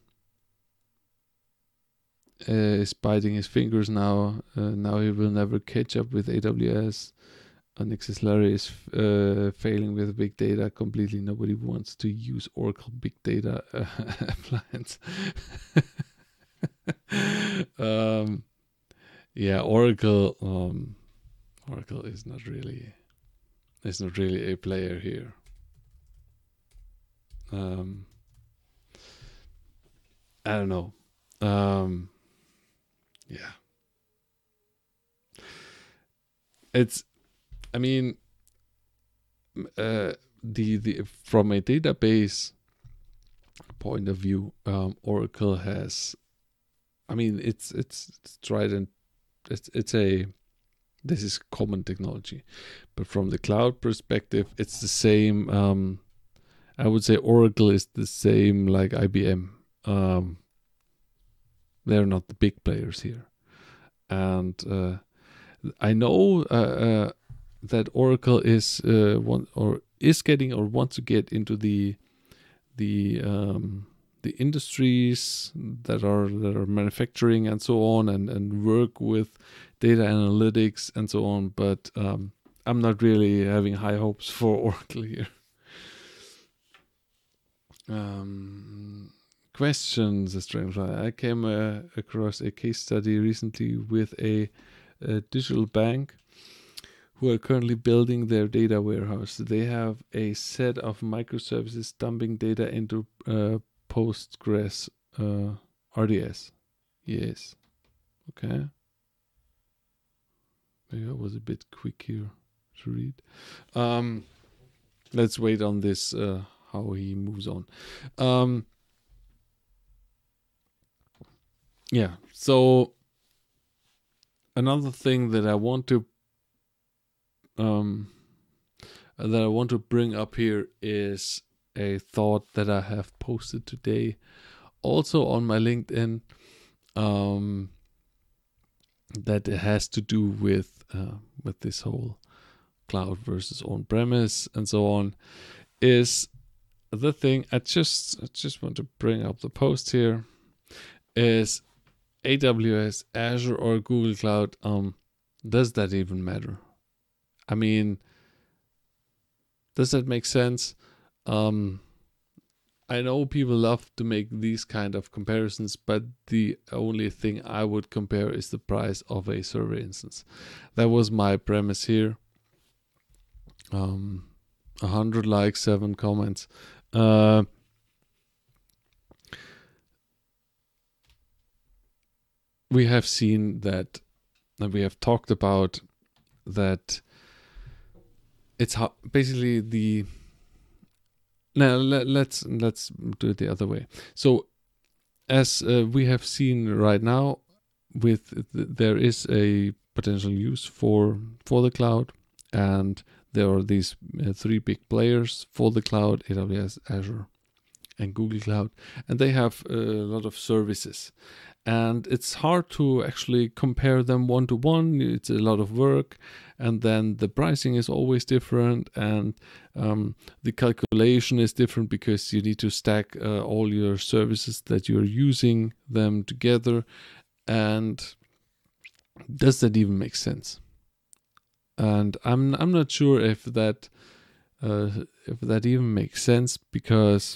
uh, is biting his fingers now. Uh, now he will never catch up with A W S. Nix's Larry is uh, failing with big data completely. Nobody wants to use Oracle Big Data uh, appliance. um, yeah, Oracle. Um, Oracle is not really is not really a player here. Um, I don't know. Um, yeah, it's. I mean, uh, the the from a database point of view, um, Oracle has. I mean, it's it's, it's tried and it's it's a this is common technology, but from the cloud perspective, it's the same. Um, I would say Oracle is the same like I B M. Um, they're not the big players here, and uh, I know uh, uh, that Oracle is uh, one or is getting or wants to get into the the um, the industries that are that are manufacturing and so on, and, and work with data analytics and so on. But um, I'm not really having high hopes for Oracle here. Um, questions, Strange. I came uh, across a case study recently with a, a digital bank who are currently building their data warehouse. They have a set of microservices dumping data into uh, Postgres uh, R D S. Yes. Okay. Maybe I was a bit quick here to read. Um, let's wait on this, uh, how he moves on. Um, yeah, so another thing that I want to um, that I want to bring up here is a thought that I have posted today, also on my LinkedIn, um, that it has to do with uh, with this whole cloud versus on-premise and so on. Is the thing I just I just want to bring up the post here is A W S, Azure, or Google Cloud. Um, does that even matter? I mean, does that make sense? Um, I know people love to make these kind of comparisons, but the only thing I would compare is the price of a server instance. That was my premise here. Um, a hundred likes, seven comments. Uh, we have seen that, and we have talked about that. It's how basically the. Now let, let's let's do it the other way. So, as uh, we have seen right now, with th- there is a potential use for for the cloud, and there are these uh, three big players for the cloud: A W S, Azure, and Google Cloud, and they have a lot of services. And it's hard to actually compare them one to one. It's a lot of work, and then the pricing is always different, and um, the calculation is different because you need to stack uh, all your services that you're using them together. And does that even make sense? And I'm I'm not sure if that uh, if that even makes sense, because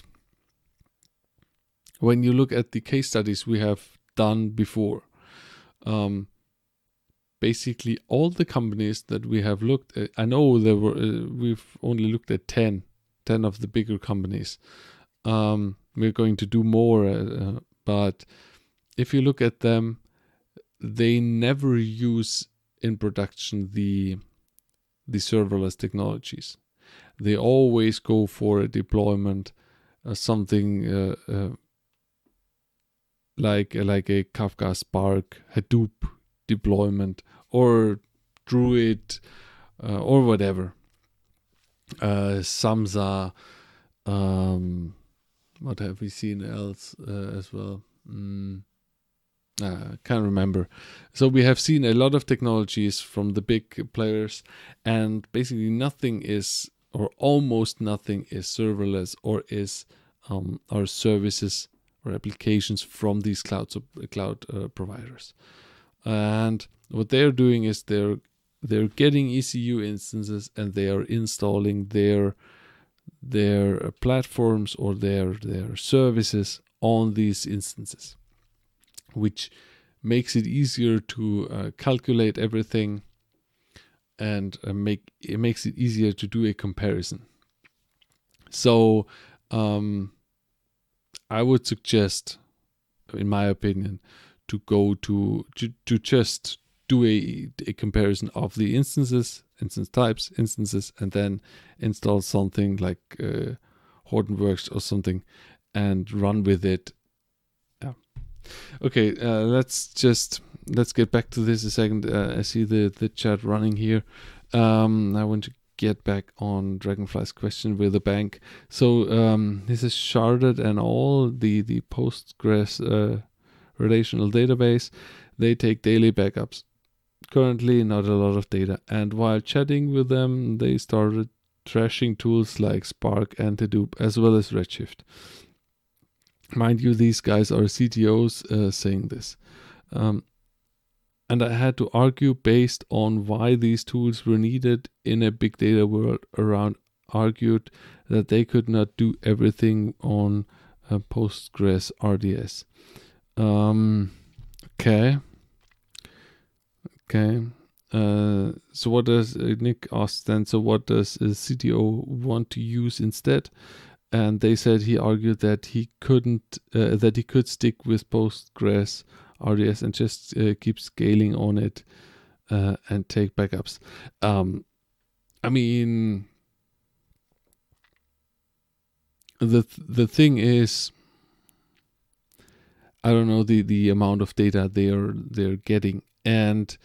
when you look at the case studies we have done before, um, basically all the companies that we have looked at, I know there were uh, we've only looked at ten, ten of the bigger companies. Um, we're going to do more, uh, but if you look at them, they never use in production the the serverless technologies. They always go for a deployment, uh, something uh, uh, like like a Kafka Spark Hadoop deployment, or Druid, uh, or whatever. Uh, Samza. Um, what have we seen else uh, as well? Mm, uh, can't remember. So we have seen a lot of technologies from the big players, and basically nothing is, or almost nothing is serverless, or is um, our services or applications from these cloud cloud uh, providers. And what they're doing is they're they're getting E C U instances, and they are installing their their platforms or their their services on these instances, which makes it easier to uh, calculate everything, and uh, make it makes it easier to do a comparison. So um, I would suggest, in my opinion, to go to to, to just do a, a comparison of the instances, instance types, instances, and then install something like uh, Hortonworks or something, and run with it. Yeah. Okay, uh, let's just let's get back to this a second. Uh, I see the the chat running here. Um, I want to get back on Dragonfly's question with the bank. So um, this is sharded and all the the Postgres uh, relational database. They take daily backups. Currently, not a lot of data. And while chatting with them, they started trashing tools like Spark and Hadoop, as well as Redshift. Mind you, these guys are C T Os uh, saying this. Um, and I had to argue based on why these tools were needed in a big data world around, argued that they could not do everything on uh, Postgres R D S. Um, okay. Okay. Uh, so what does uh, Nick asked then? So what does a C T O want to use instead? And they said he argued that he couldn't, uh, that he could stick with Postgres R D S and just uh, keep scaling on it uh, and take backups. Um, I mean, the th- the thing is, I don't know the, the amount of data they are they're getting, and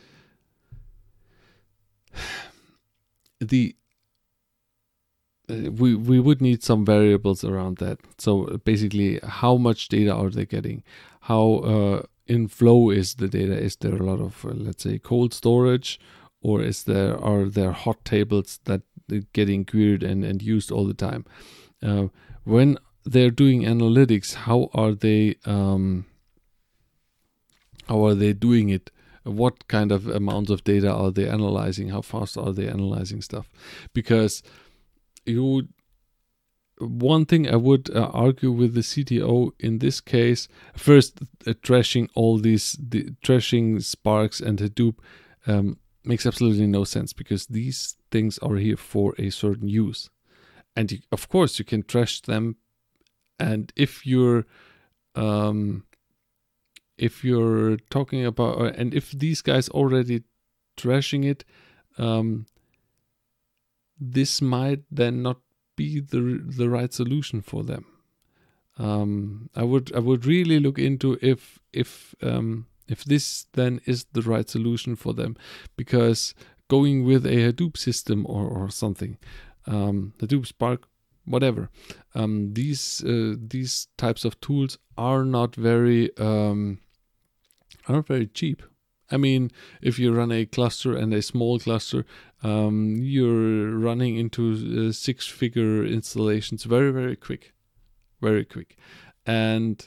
the uh, we we would need some variables around that. So basically, how much data are they getting? How uh, in flow is the data? Is there a lot of uh, let's say cold storage, or is there are there hot tables that are getting queried and, and used all the time? Uh, when they're doing analytics, how are they um, how are they doing it? What kind of amounts of data are they analyzing? How fast are they analyzing stuff? Because you one thing I would uh, argue with the C T O in this case, first uh, trashing all these, the, trashing Sparks and Hadoop um, makes absolutely no sense, because these things are here for a certain use. And you, of course you can trash them, and if you're um, if you're talking about, uh, and if these guys already trashing it, um, this might then not be the the right solution for them. Um, I would I would really look into if if um, if this then is the right solution for them, because going with a Hadoop system or or something, um, Hadoop Spark, whatever, um, these uh, these types of tools are not very um, are not very cheap. I mean, if you run a cluster and a small cluster, um, you're running into uh, six-figure installations very, very quick, very quick. And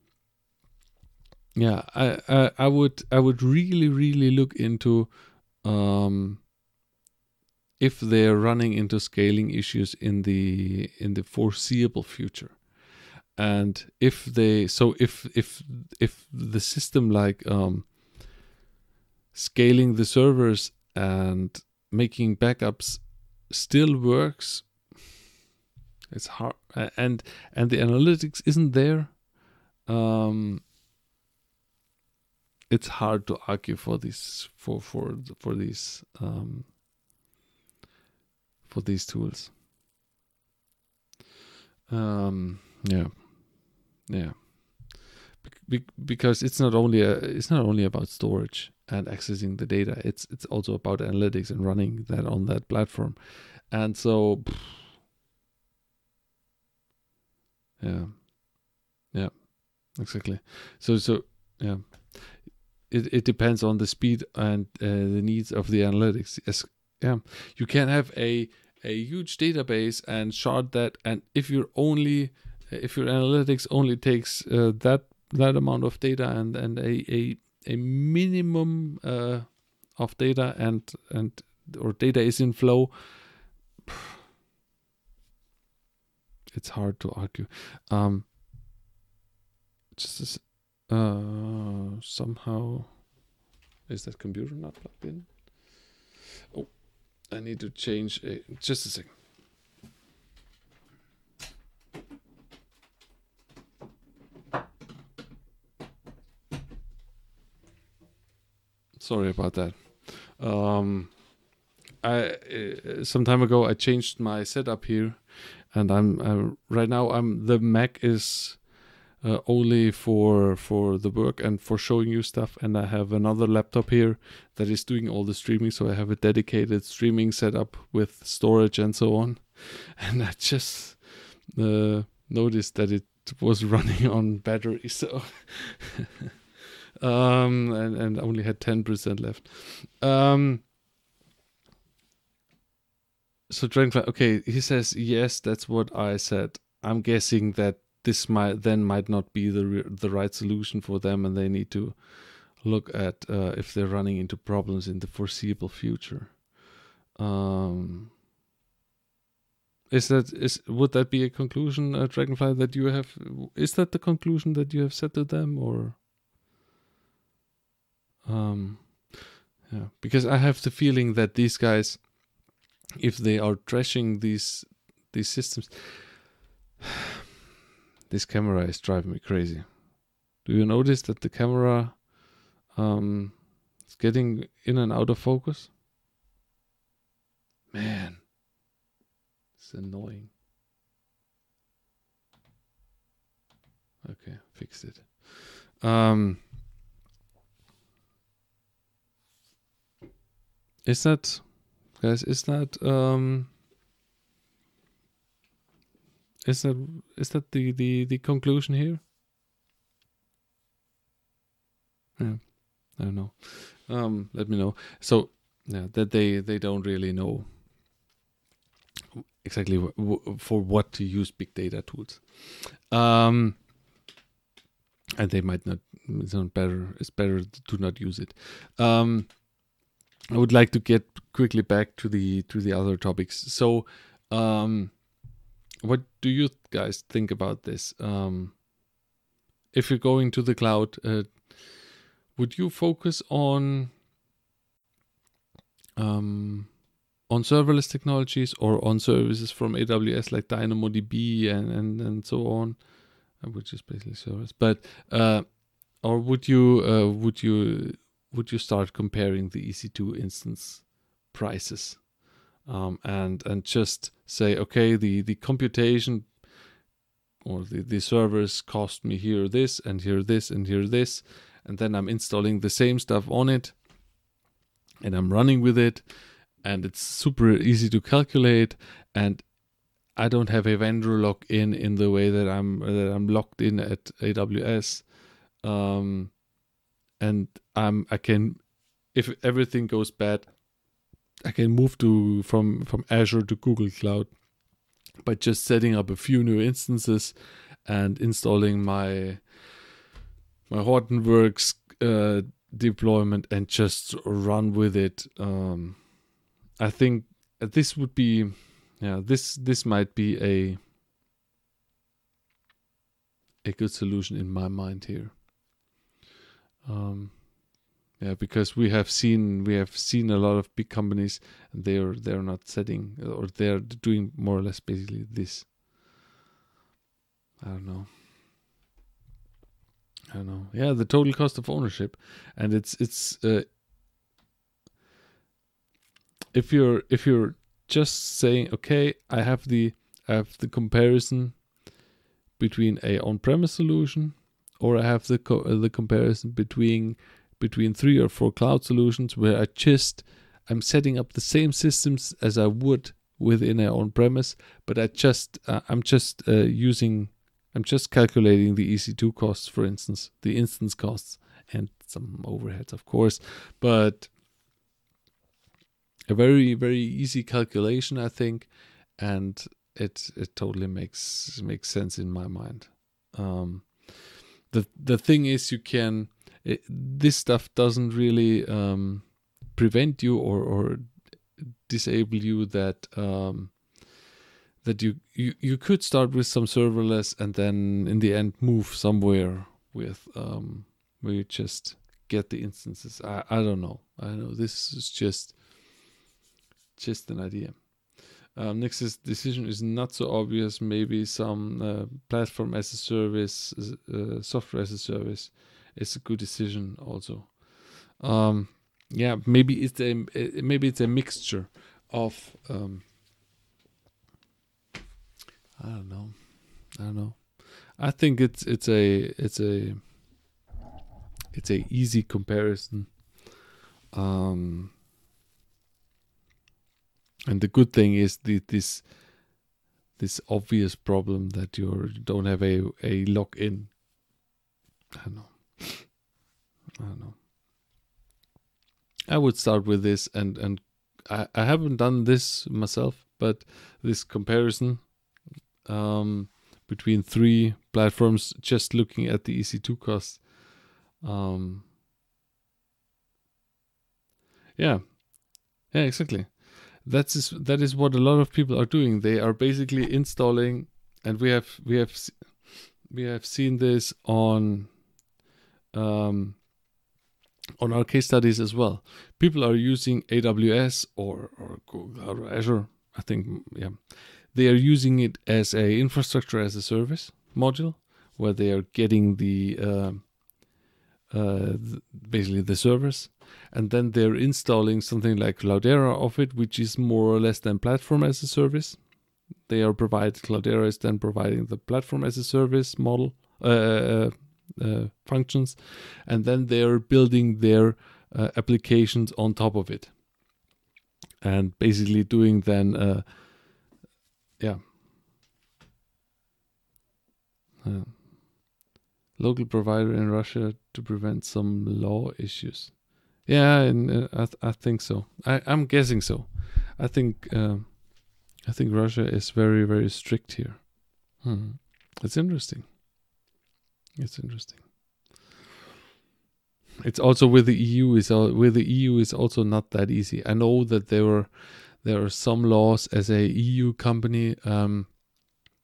yeah, I, I, I would I would really, really look into um, if they're running into scaling issues in the in the foreseeable future. And if they so if if if the system like um, scaling the servers and making backups still works, it's hard, and and the analytics isn't there, um, it's hard to argue for this for for for these um, for these tools. Um, yeah, yeah, Be- because it's not only a, it's not only about storage and accessing the data. It's it's also about analytics and running that on that platform. And so, yeah, yeah, exactly. So so yeah, it it depends on the speed and uh, the needs of the analytics. Yes, yeah, you can have a a huge database and shard that, and if you're only if your analytics only takes uh, that that amount of data and and a a a minimum uh, of data and and or data is in flow, it's hard to argue. Um, just as, uh, somehow is that computer not plugged in? Oh, I need to change. A, just a second. Sorry about that. Um, I uh, some time ago I changed my setup here, and I'm, I'm right now I'm the Mac is uh, only for for the work and for showing you stuff, and I have another laptop here that is doing all the streaming. So I have a dedicated streaming setup with storage and so on, and I just uh, noticed that it was running on battery, so. Um, and, and only had ten percent left. Um, so Dragonfly, okay, he says, yes, that's what I said. I'm guessing that this might then might not be the re- the right solution for them, and they need to look at uh, if they're running into problems in the foreseeable future. Um, is that is would that be a conclusion, uh, Dragonfly, that you have? Is that the conclusion that you have said to them, or? Um, yeah, because I have the feeling that these guys, if they are trashing these these systems, this camera is driving me crazy. Do you notice that the camera um, is getting in and out of focus? Man, it's annoying. Okay, fixed it. Um, is that, guys? Is that um? Is that is that the, the, the conclusion here? Yeah, I don't know. Um, let me know. So yeah, that they they don't really know exactly w- w- for what to use big data tools. Um, and they might not. It's not better. It's better to not use it. Um, I would like to get quickly back to the to the other topics. So, um, what do you guys think about this? Um, if you're going to the cloud, uh, would you focus on um, on serverless technologies or on services from A W S like DynamoDB and and, and so on, which is basically servers? But uh, or would you uh, would you would you start comparing the E C two instance prices um, and and just say, okay, the the computation or the, the servers cost me here this and here this and here this, and then I'm installing the same stuff on it and I'm running with it, and it's super easy to calculate, and I don't have a vendor lock in in the way that I'm that I'm locked in at A W S, um, and I'm I can, if everything goes bad, I can move to from from Azure to Google Cloud by just setting up a few new instances and installing my my Hortonworks uh, deployment and just run with it. Um, I think this would be, yeah, this this might be a a good solution in my mind here. Um, yeah, because we have seen we have seen a lot of big companies, and they're they're not setting, or they're doing more or less basically this. I don't know. I don't know. Yeah, the total cost of ownership, and it's it's uh, if you're if you're just saying, okay, I have the I have the comparison between a on-premise solution, or I have the co- uh, the comparison between between three or four cloud solutions where I just I'm setting up the same systems as I would within a on-premise, but I just uh, I'm just uh, using I'm just calculating the E C two costs, for instance, the instance costs and some overheads, of course, but a very very easy calculation, I think, and it it totally makes makes sense in my mind. Um, the the thing is, you can it, this stuff doesn't really um, prevent you or or disable you that um, that you, you you could start with some serverless and then in the end move somewhere with um, where you just get the instances. I, I don't know. I know this is just just an idea. Um, Nix's decision is not so obvious. Maybe some uh, platform as a service, uh, software as a service, is a good decision also. Um, yeah, maybe it's a maybe it's a mixture of. Um, I don't know. I don't know. I think it's it's a it's a it's a easy comparison. Um, and the good thing is the this this obvious problem that you don't have a a lock-in. I don't know. I don't know. I would start with this, and and I, I haven't done this myself, but this comparison um, between three platforms, just looking at the E C two costs. Um, yeah, yeah, exactly. That's is, that is what a lot of people are doing. They are basically installing, and we have we have we have seen this on um, on our case studies as well. People are using A W S or or Google or Azure. I think yeah, they are using it as a infrastructure as a service module where they are getting the uh, uh, basically the servers, and then they're installing something like Cloudera of it, which is more or less than platform as a service. They are provided Cloudera is then providing the platform as a service model uh, uh, functions, and then they are building their uh, applications on top of it, and basically doing then uh, yeah. Uh, local provider in Russia to prevent some law issues. Yeah, and uh, I, th- I think so. I, I'm guessing so. I think uh, I think Russia is very very strict here. Hmm. It's interesting. It's interesting. It's also with the E U is uh, with the E U is also not that easy. I know that there were there are some laws as a E U company. Um,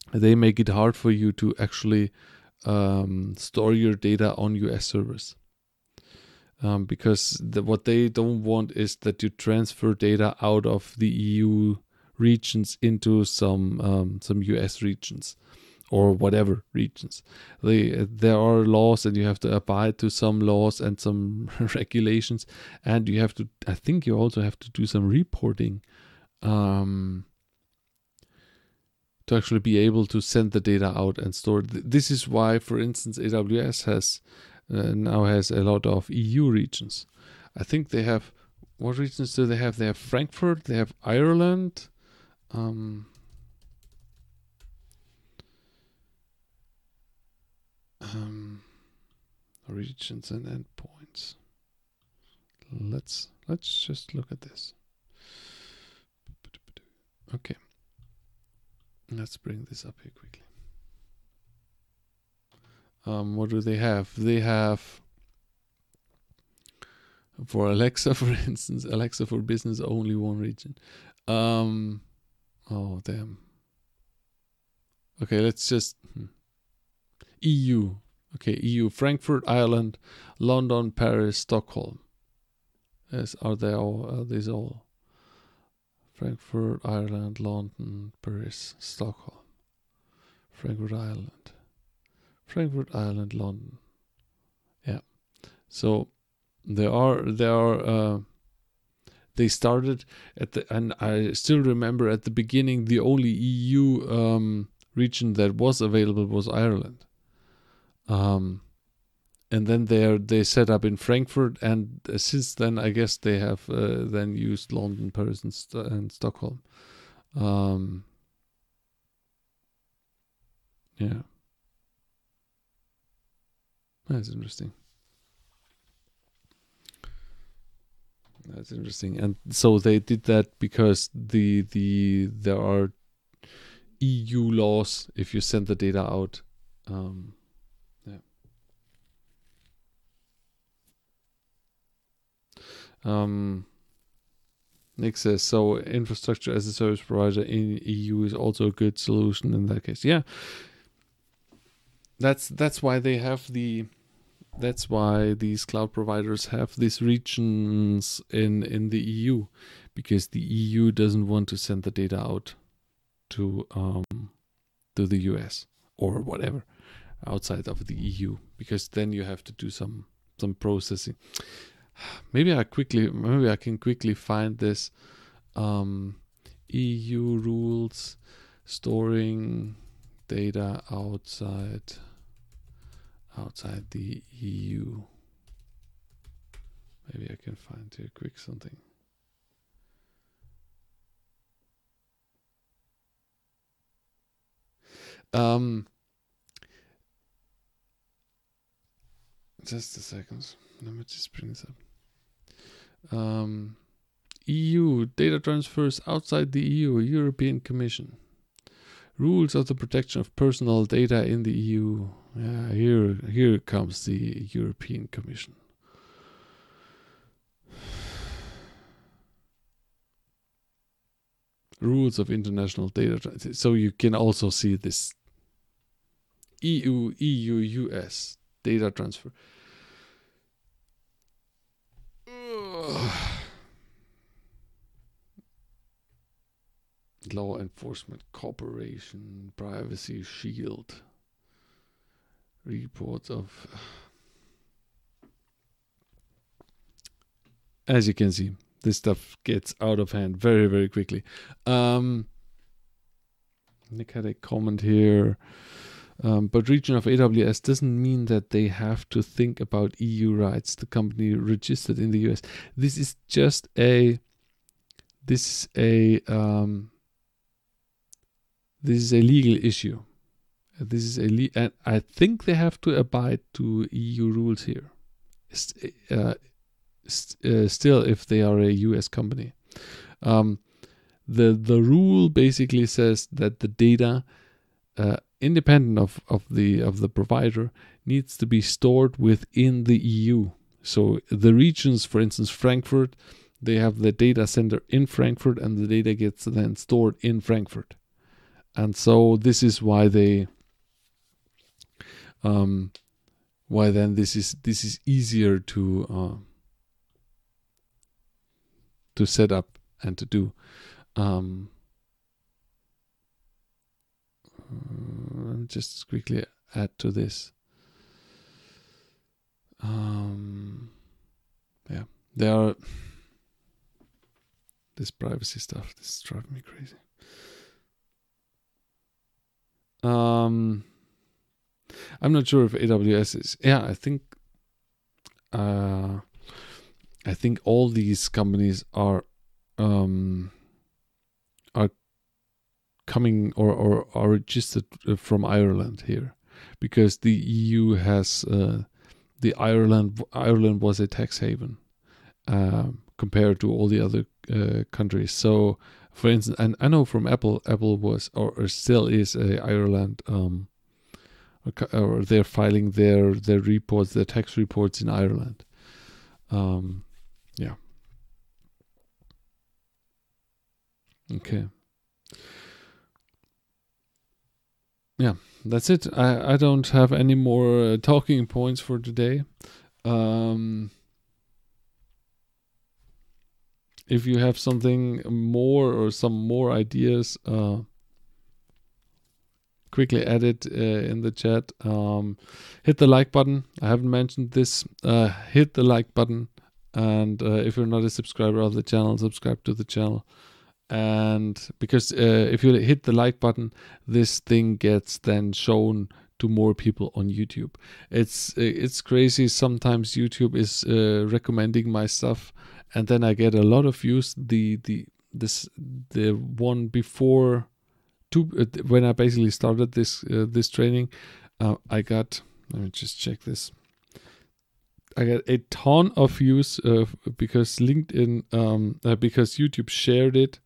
they make it hard for you to actually um, store your data on U S servers. Um, because the, what they don't want is that you transfer data out of the E U regions into some um, some U S regions or whatever regions. They there are laws and you have to abide to some laws and some regulations, and you have to. I think you also have to do some reporting um, to actually be able to send the data out and store it. This is why, for instance, A W S has. Uh, now has a lot of E U regions. I think they have, what regions do they have? They have Frankfurt, they have Ireland, um, um, regions and endpoints. Let's let's just look at this. Okay, let's bring this up here quickly. Um, what do they have? They have, for Alexa, for instance, Alexa for Business, only one region. Um, oh, damn. Okay, let's just... Hmm. E U. Okay, E U. Frankfurt, Ireland, London, Paris, Stockholm. Yes, are they all? Are these all? Frankfurt, Ireland, London, Paris, Stockholm. Frankfurt, Ireland. Frankfurt, Ireland, London. Yeah. So there are there are uh, they started at the, and I still remember at the beginning the only E U um, region that was available was Ireland. Um, and then they they set up in Frankfurt, and uh, since then I guess they have uh, then used London, Paris, and, St- and Stockholm. Um, yeah. That's interesting. That's interesting. And so they did that because the the there are E U laws if you send the data out. Um, yeah. Um, Nick says, so infrastructure as a service provider in E U is also a good solution in that case. Yeah. That's that's why they have the That's why these cloud providers have these regions in, in the E U, because the E U doesn't want to send the data out to um, to the U S or whatever outside of the E U, because then you have to do some some processing. Maybe I quickly maybe I can quickly find this um, E U rules storing data outside. outside the E U. Maybe I can find here quick something. Um, just a second. Let me just bring this up. Um, E U data transfers outside the E U, European Commission. Rules of the protection of personal data in the E U. Yeah, here, here comes the European Commission. Rules of international data transfer. So you can also see this E U, E U, U S data transfer. Ugh. Law enforcement cooperation, privacy shield, reports of. As you can see, this stuff gets out of hand very, very quickly. Um, Nick had a comment here. Um, but region of A W S doesn't mean that they have to think about E U rights. The company registered in the U S. This is just a. This is a. Um, this is a legal issue. This is a le- and I think they have to abide to E U rules here. Uh, st- uh, still, if they are a U S company, um, the the rule basically says that the data, uh, independent of, of the of the provider, needs to be stored within the E U. So the regions, for instance, Frankfurt, they have the data center in Frankfurt, and the data gets then stored in Frankfurt. And so this is why they um why then this is this is easier to uh, to set up and to do. Um, uh, let me just quickly add to this. Um, yeah, there are this privacy stuff. This is driving me crazy. Um, I'm not sure if A W S is. Yeah, I think. Uh, I think all these companies are um, are coming or, or are registered from Ireland here, because the E U has uh, the Ireland Ireland was a tax haven uh, compared to all the other uh, countries. So, for instance, and I know from Apple, Apple was or, or still is a Ireland, um, or they're filing their their reports, their tax reports in Ireland. Um, yeah. Okay. Yeah, that's it. I, I don't have any more uh, talking points for today. Um, if you have something more or some more ideas, uh, quickly add it uh, in the chat. Um, hit the like button. I haven't mentioned this. Uh, hit the like button. And uh, if you're not a subscriber of the channel, subscribe to the channel. And because uh, if you hit the like button, this thing gets then shown to more people on YouTube. It's it's crazy. Sometimes YouTube is uh, recommending my stuff, and then I get a lot of views. The the this the one before two uh, when I basically started this uh, this training, uh, I got. Let me just check this. I got a ton of views uh, because LinkedIn um, uh, because YouTube shared it.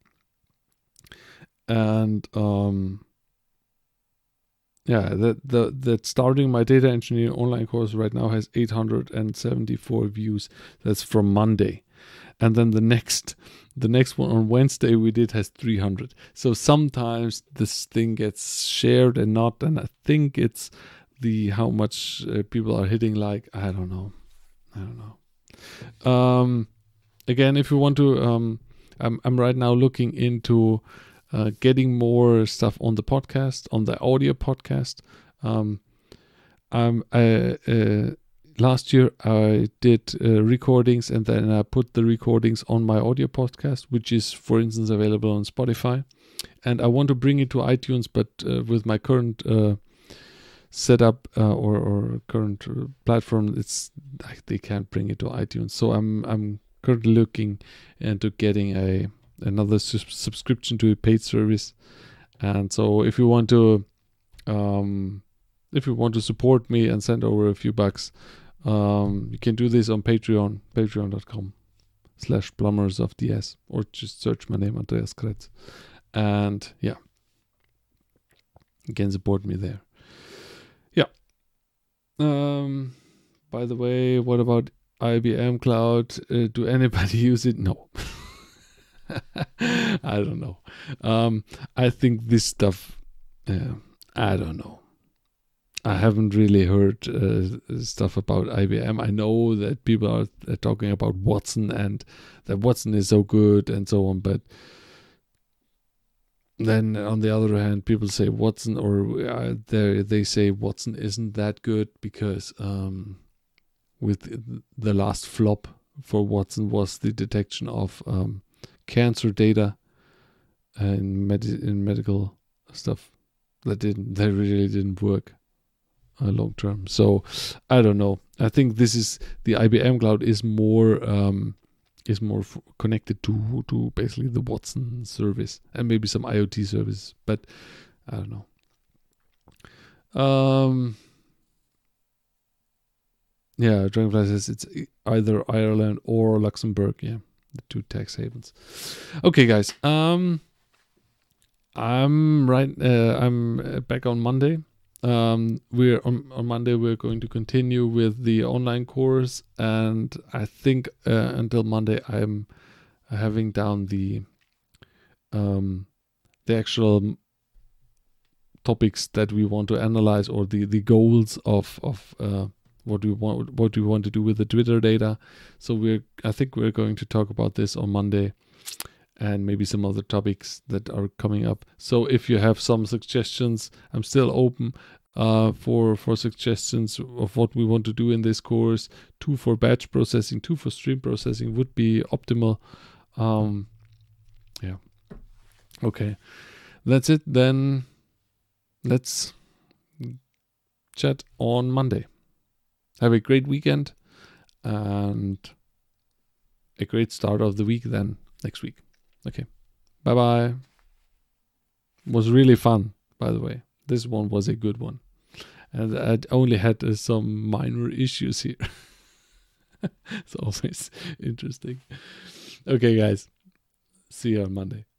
And um, yeah, that the that starting my data engineering online course right now has eight hundred seventy-four views. That's from Monday, and then the next the next one on Wednesday we did has three hundred. So sometimes this thing gets shared and not, and I think it's the how much uh, people are hitting like. I don't know, I don't know. Um, again, if you want to, um, I'm I'm right now looking into. Uh, getting more stuff on the podcast, on the audio podcast. Um, um, I, uh, last year I did uh, recordings, and then I put the recordings on my audio podcast, which is, for instance, available on Spotify. And I want to bring it to iTunes, but uh, with my current uh, setup uh, or, or current uh, platform, it's they can't bring it to iTunes. So I'm I'm currently looking into getting a another su- subscription to a paid service. And so if you want to um if you want to support me and send over a few bucks, um you can do this on Patreon, patreon.com slash plumbers of ds, or just search my name, Andreas Kretz, and yeah, you can support me there. Yeah. Um by the way, what about I B M Cloud? Uh, do anybody use it? No. I don't know. Um, I think this stuff, uh, I don't know. I haven't really heard uh, stuff about I B M. I know that people are, are talking about Watson and that Watson is so good and so on, but then on the other hand, people say Watson, or uh, they they say Watson isn't that good because um, with the last flop for Watson was the detection of um, cancer data and med- in medical stuff that didn't that really didn't work uh, long term. So I don't know. I think this is the I B M Cloud is more um, is more f- connected to to basically the Watson service and maybe some IoT service, but I don't know. Um, yeah, Dragonfly says it's either Ireland or Luxembourg. Yeah, the two tax havens. Okay, guys. Um, I'm right. Uh, I'm back on Monday. Um, we're on on Monday. We're going to continue with the online course, and I think uh, until Monday I'm having down the um the actual topics that we want to analyze, or the, the goals of of uh, what we want what we want to do with the Twitter data. So we're I think we're going to talk about this on Monday, and maybe some other topics that are coming up. So if you have some suggestions, I'm still open uh, for for suggestions of what we want to do in this course. Two for batch processing, two for stream processing would be optimal. Um, yeah. Okay. That's it. Then let's chat on Monday. Have a great weekend and a great start of the week then next week. Okay. Bye bye. Was really fun, by the way. This one was a good one. And I only had uh, some minor issues here. It's always interesting. Okay, guys. See you on Monday.